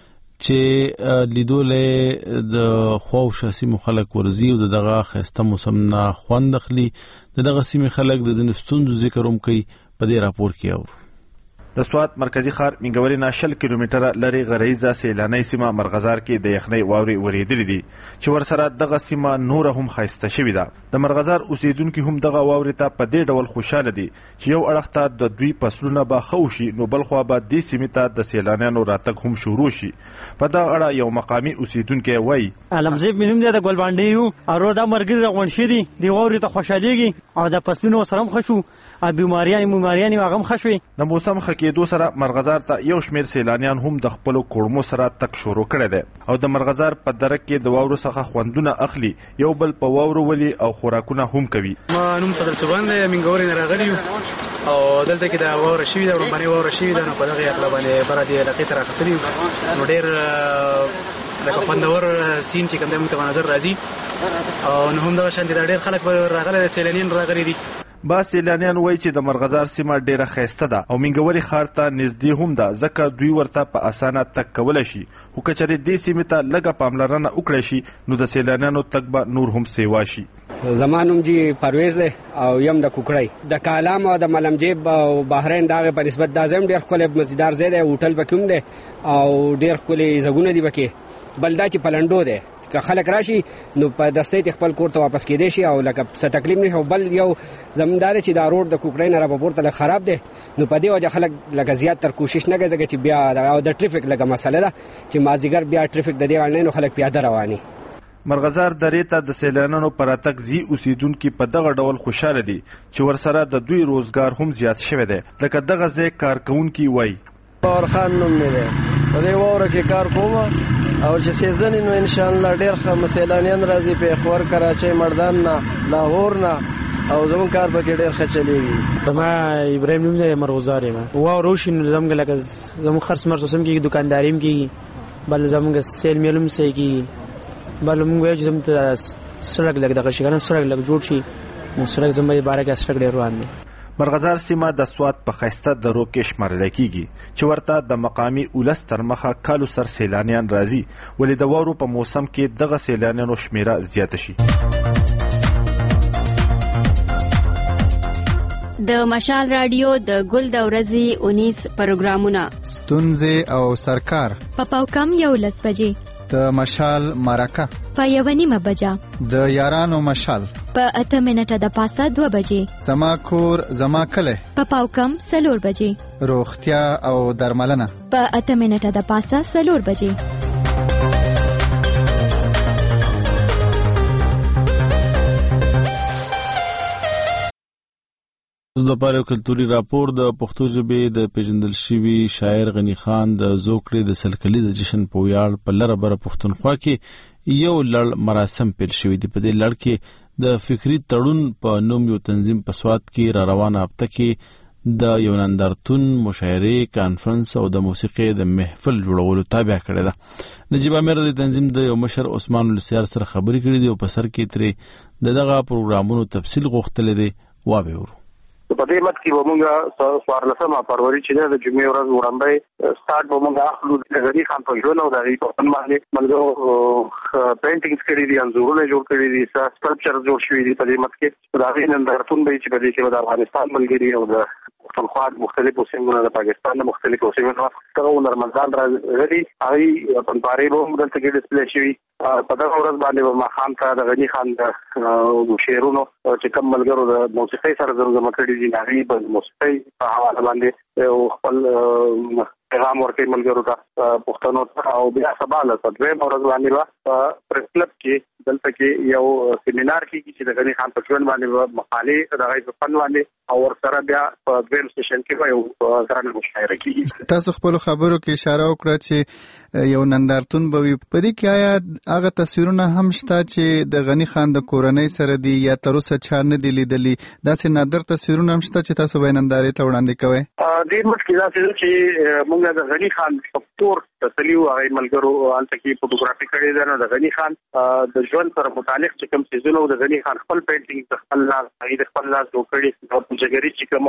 چې لیدولې د خوښ سیمو خلک ورزي او دغه خسته موسم نه خوند اخلي. دغه سیمې خلک د ځنستون ذکر هم کوي په دې راپور کې اور د سوات مرکزی ښار منګوري نه 10 کیلومتره لري غریزه سیلاني سیمه مرغزار کې د یخنۍ واوري وریدلې دي چې ورسره دغه سیمه نور هم خاسته شوې ده. د مرغزار اوسیدونکو هم دغه واوري ته په دې ډول خوشاله دي چې یو اړخ ته د دوی فصلونه به خوشي نو بل خو به د سیمې ته د سیلانیانو راتګ هم شروع شي. په دا اړه یو مقامی اوسیدونکو وایي علمزیب منوم د ګل باندې یو او دا مرګ روان شي دي دی واوري ته خوشاليږي او د فصلونو سره هم خوشو ا بیماریان هغه هم خوشوي. د موسم خکېدو سره مرغزار ته یو شمیر سیلانیان هم د خپل کورمو سره تک شروع کړي دي او د مرغزار په درک کې د واورو څخه خوندونه اخلي یو بل په واورو ولي او خوراکونه هم کوي. ما نوم فضل سبحان دی منګوري نه راغلی او دلته کې د واورو شوی د باندې واورو شوی د په دغه خپل باندې پر دې علاقې تر راغلی نو ډېر لکه پندور سین چې کوم د منظر راځي او نو هم دا شان دي ډېر خلک راغلي سیلانیان راغلي دي. با سیلانیان وایي چې د مرغزار سیمه ډیره خسته ده او منګوري ښار ته نږدې هم ده ځکه دوی ورته په اسانه تک کولی شي خو که چېرې دې سیمې ته لږه پاملرنه وکړی شي نو د سیلانیانو تګ به نور هم سیوا شي. زما نوم جی پرویز دی او یم د کوکړی د کالام او د ملمجیب او بحرین دغه په نسبت دا زم ډیر ښکلی مزیدار ځای دی هوټل پکې هم دی او ډیر ښکلي ځایونه دي پکې بل دا چې پلنډو دی که خلک راشي نو په دستې خپل کور ته واپس کېدی شي او لکه څه تکلیف نه او بل یو زموندار چې دا روډ د کوکړی نه را په پورته خراب دی نو په دې وجه خلک لکه زیات تر کوشش نه کوي چې بیا د ټریفیک لکه مسله ده چې مازیګر بیا ټریفیک د دې وړاندې نو خلک پیاده رواني. مرغزار درې ته د سیلانیانو پر راتګ زی اوسیدونکو په دغه ډول خوشاله دي چې ورسره د دوی روزګار هم زیات شوی دی لکه دغه ځای کارکونکي وایي. باورخان نوم مې دی په دې واوره کې کار کوم او چې سیزن نو ان شاء الله ډېر ښه سیلانیان راځي په خور کراچۍ مردان نه لاهور نه او زمون کار به ډېر ښه چلیږي. ما ابراهیم نوم دی مرغزار یم واو روشن زموږ لکه زموږ خرڅ مرسوم کې دکانداریم کې بل زموږ سیل میلم سي کې بل موږ یو چې زموږ سړک لګ دغه شي کنه سړک لګ جوړ شي نو سړک زموږ بارے کې سړک ډېر روان دي. مرغزار سیمه د سوات په ښایسته درو کې شمارل کیږي چې ورته د مقامي اولس تر مخه کالو سر سیلانیان راځي، ولې د واورو په موسم کې دغه سیلانیانو شمیره زیاته شي. د مشال رادیو د ګل د ورځې 19 پروګرامونه ستونزې او سرکار په پاوکم 11 بجې، د مشال مرکه په 1:30 بجه، د یارانو مشال په 8 منټه د پاسه 2 بجې، زما کور زما کله په پاوکم 4 بجې، روغتیا او درملنه په 8 منټه د پاسه 4 بجې. د لپاره کلتوري راپور د پښتو ژبې د پیژندل شوي شاعر غنی خان د زوکړې د سلکلي د جشن په ویاړ په لره بره پښتونخوا کې یو لړ مراسم پیل شوي دي. په دې لړ کې د فکري تړون په نوم یو تنظیم په سوات کې را روانه هفته کې د یو نندارتون، مشاعرې، کانفرنس او د موسیقۍ د محفل جوړولو تابع کړی ده. نجیب امیر د تنظیم د یو مشر عثمان السیار سره خبرې کړې دي او په سر کې ترې دغه پروګرامونو تفصیل غوښتلی دی. واورو. په دې مت کې ومونږه 14 فروری چې د جمعې ورځ وړاندې سٹارټ ومونږه اخلو د غنی خان په ژوند او د غي په باندې ملګرو پینټینګز کړي دي، انځورونه جوړ کړي دي، سکلپچر جوړ شوی دي. په دې مت کې د غي نندارتون به چې په دې کې د افغانستان ملګری او د پښتونخوا مختلفو سیمونو د پاکستان د مختلفو سیمونو څخه رمضان راځي هغه په پاره به هم دلته کې ډسپلی شوی. په دغه ورځ باندې ما خان ته د غنی خان د شعرونو چې کوم ملګرو د موسیقۍ سره زموږ کړي دي نغې په موسیقۍ په حواله باندې خپل پیغام ورکړي ملګرو ته پښتنو او بیا سبا له دویم ورځ باندې پریس کلب کې دلته کې یو سیمینار کېږي چې د غنی خان په ژوند باندې مقالې دغه په فن باندې او ورسره بیا په دویم سیشن کې یو درنه مشاعره کېږي. تاسو خپل خبرو کې اشاره وکړه چې یو نندارتون به وي. په دې کې آیا هغه تصویرونه هم شته چې د غنی خان د کورنۍ سره دي یا تر اوسه چا نه دي لیدلي؟ داسې نادر تصویرونه هم شته چې تاسو به نندارې ته وړاندې کوئ؟ دې مخکې داسې چې موږ د غنی خان پکتور تسلیو هغه ملګرو هلته کې فوټوګرافي کړې ده. نو د غنی خان د ژوند سره متعلق چې کوم څیزونه د غنی خان خپل پینټینګ د خپل لاس جوړ کړي او جګری چې کوم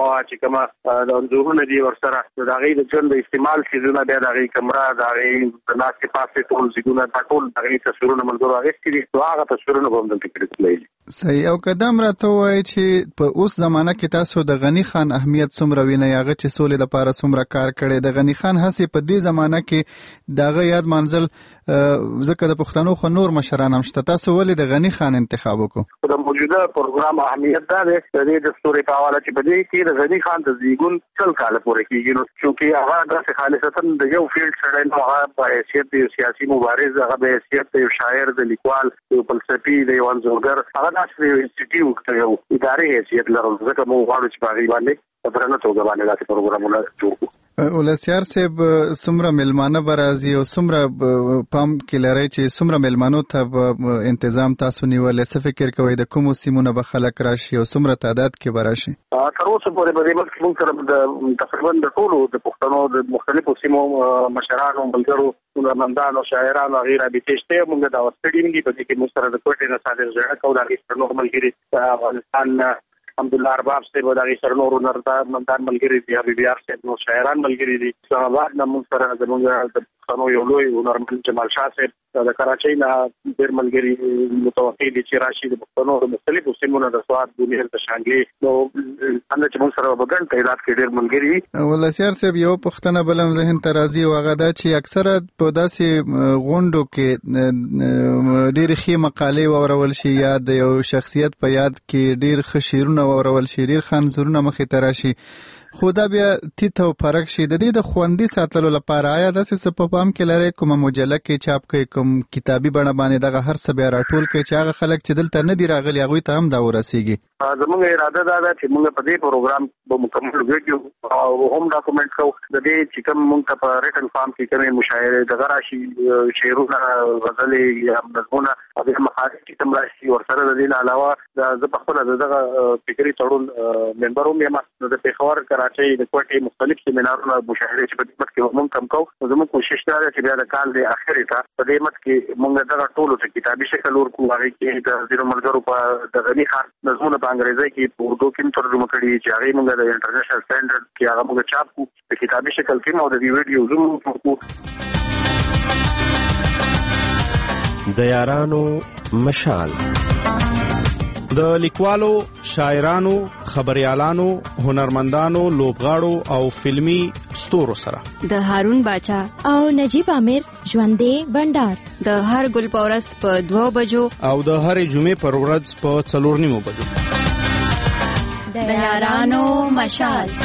د انځورونه دي ورسره د هغې د ژوند د استعمال څیزونه بیا د هغې کمره د هغې د ناستې پاستې ټول ځایونه دا ټول د هغې تصویرونه ملګرو اخیستي دي. نو هغه تصویرونه به هم دلته کړي تللي. صحیح. او قدم راته ووایي چې په اوس زمانه کې تاسو د غنی خان اهمیت څومره وینئ، هغه چې سولې لپاره څومره کار کړی، د غنی خان هڅې په دې زمانه کې دغه یاد منزل ځکه د پښتنو خو نور مشران هم شته، تاسو ولې د غنی خان انتخاب وکړو؟ د موجوده پروګرام اهمیت دا دی د دې د ستوري په حواله چې په دې کې د غنی خان د زیږون 100 کال پورې کېږي. نو چې هغه د خالصتا د یو فیلډ سره نه هغه په حیثیت د سیاسي مبارز، هغه په حیثیت د شاعر، د لیکوال، د فلسفي، د یو انځورګر، هغه داسې انسټیټیوټ ته یو اداري حیثیت لري. ځکه موږ غواړو چې په باندې په درنه توګه باندې داسې پروګرامونه جوړ کړو. ولسیار صاحب څومره مېلمانه به راځي او څومره پام کې لرئ چې څومره مېلمانو ته تنظیم تاسو نیولې؟ څه فکر کوئ د کومو سیمونو به خلک راشي او څومره تعداد کې به راشي؟ تر اوسه پورې په دې وخت کې موږ سره تقریبا د ټولو د پښتنو د مختلفو سیمو مشرانو، ملګرو، هنرمندانو، شاعرانو هغې رابطې شته. موږ دعوت کړي دي. په دې کې موږ سره د کوټې نه صادق زړه کو د هغې سره نور ملګري افغانستان عبدالله ارباب صاحب د هغې سره نور هنرمندان ملګري دي، حبیبیار صاحب نور شاعران ملګري دي. اسلام آباد نه موږ سره زموږ د پښتنو یو لوی هنرمند جمال شاه صاحب د کراچۍ نه ډېر ملګري متوقع دي چې راشي. د پښتنو د مختلفو سیمونو د سوات، بونیر، د شانګلې نو څنګه چې موږ سره په ګڼ تعداد کې ډېر ملګري دي. ولسیار صاحب یو پوښتنه بل هم ذهن ته راځي او هغه دا چې اکثره په داسې غونډو کې ډېرې ښې مقالې واورول شي یا د یو شخصیت په یاد کې ډېر ښه شعرونه واورول شي، ډېر ښه انځورونه مخې ته راشي، خو دا بیا تیت او فرق شي. د دې د خوندي ساتلو لپاره آیا داسې څه په پام کې لرئ کومه مجله کې چاپ کوي، کوم کتابي بڼه باندې دغه هر څه بیا راټول کوي چې هغه خلک چې دلته نه دي راغلي هغوی ته هم دا ورسیږي؟ زموږ اراده دا ده چې موږ په دې پروګرام به مکمل ویډیو او هم ډاکومنټ کوو. د دې چې کوم موږ ته په ریټن فارم کې کومې مشاعرې دغه راشي، شعرونه، غزلې یا نظمونه او بیا مقالې چې کوم راشي، ورسره د دې نه علاوه زه په خپله د دغه فکري تړون ممبر هم یم. نو د پېښور کراچۍ د کوټې مختلف سیمینارونه مشاهده چې په دې مت کې موږ کم کوو. زموږ کوشش دا ده چې بیا د کال د اخرې ته په دې مت کې موږ دغه ټولو ته کتابي شکل ورکړو. هغه کې د ځینو ملګرو په د غني خان نظمونه په انګریزي کې په اردو کې ترجمه کړي چې هغه موږ د انټرنیشنل سټانډرډ کې هغه موږ چاپ کړو په کتابي شکل کې، او د ویډیو زوم ورکړو. د یارانو مشال د لیکوالو، شاعرانو، خبريالانو، هنرمندانو، لوبغاړو او فلمی ستورو سره د هارون باچا او نجیب عامر ژوندې بندر د هر ګل پورس په 2 بجو او د هرې جمعې پر ورځ په 4:30 بجو د یارانو مشال.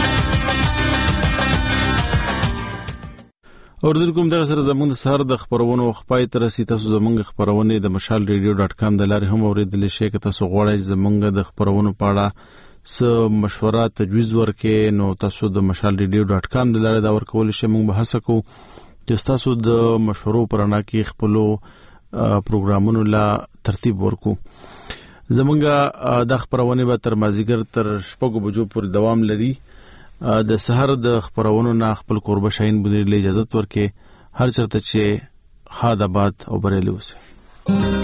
اوردونکو دغه سره زموږ د سهار د خبرونو خپای تر رسید. تاسو زموږ خبرونه د mashalradio.com د لارې هم اوریدل شئ. که تاسو غواړئ زموږ د خبرونو په اړه څه مشوره تجویز ورکړئ نو تاسو د mashalradio.com د لارې دا ورکول شئ. موږ به هڅه کوو چې تاسو د مشورو پرانا کې خپل پروګرامونو لا ترتیب ورکو. زموږ د خبرونه به تر مازیګر تر 6 بجو پورې دوام لري. د سحر د خبرونو نه خپل قربه شاهین بنری له اجازه ورکې. هر چرته چې خاد آباد او بریلی اوسه.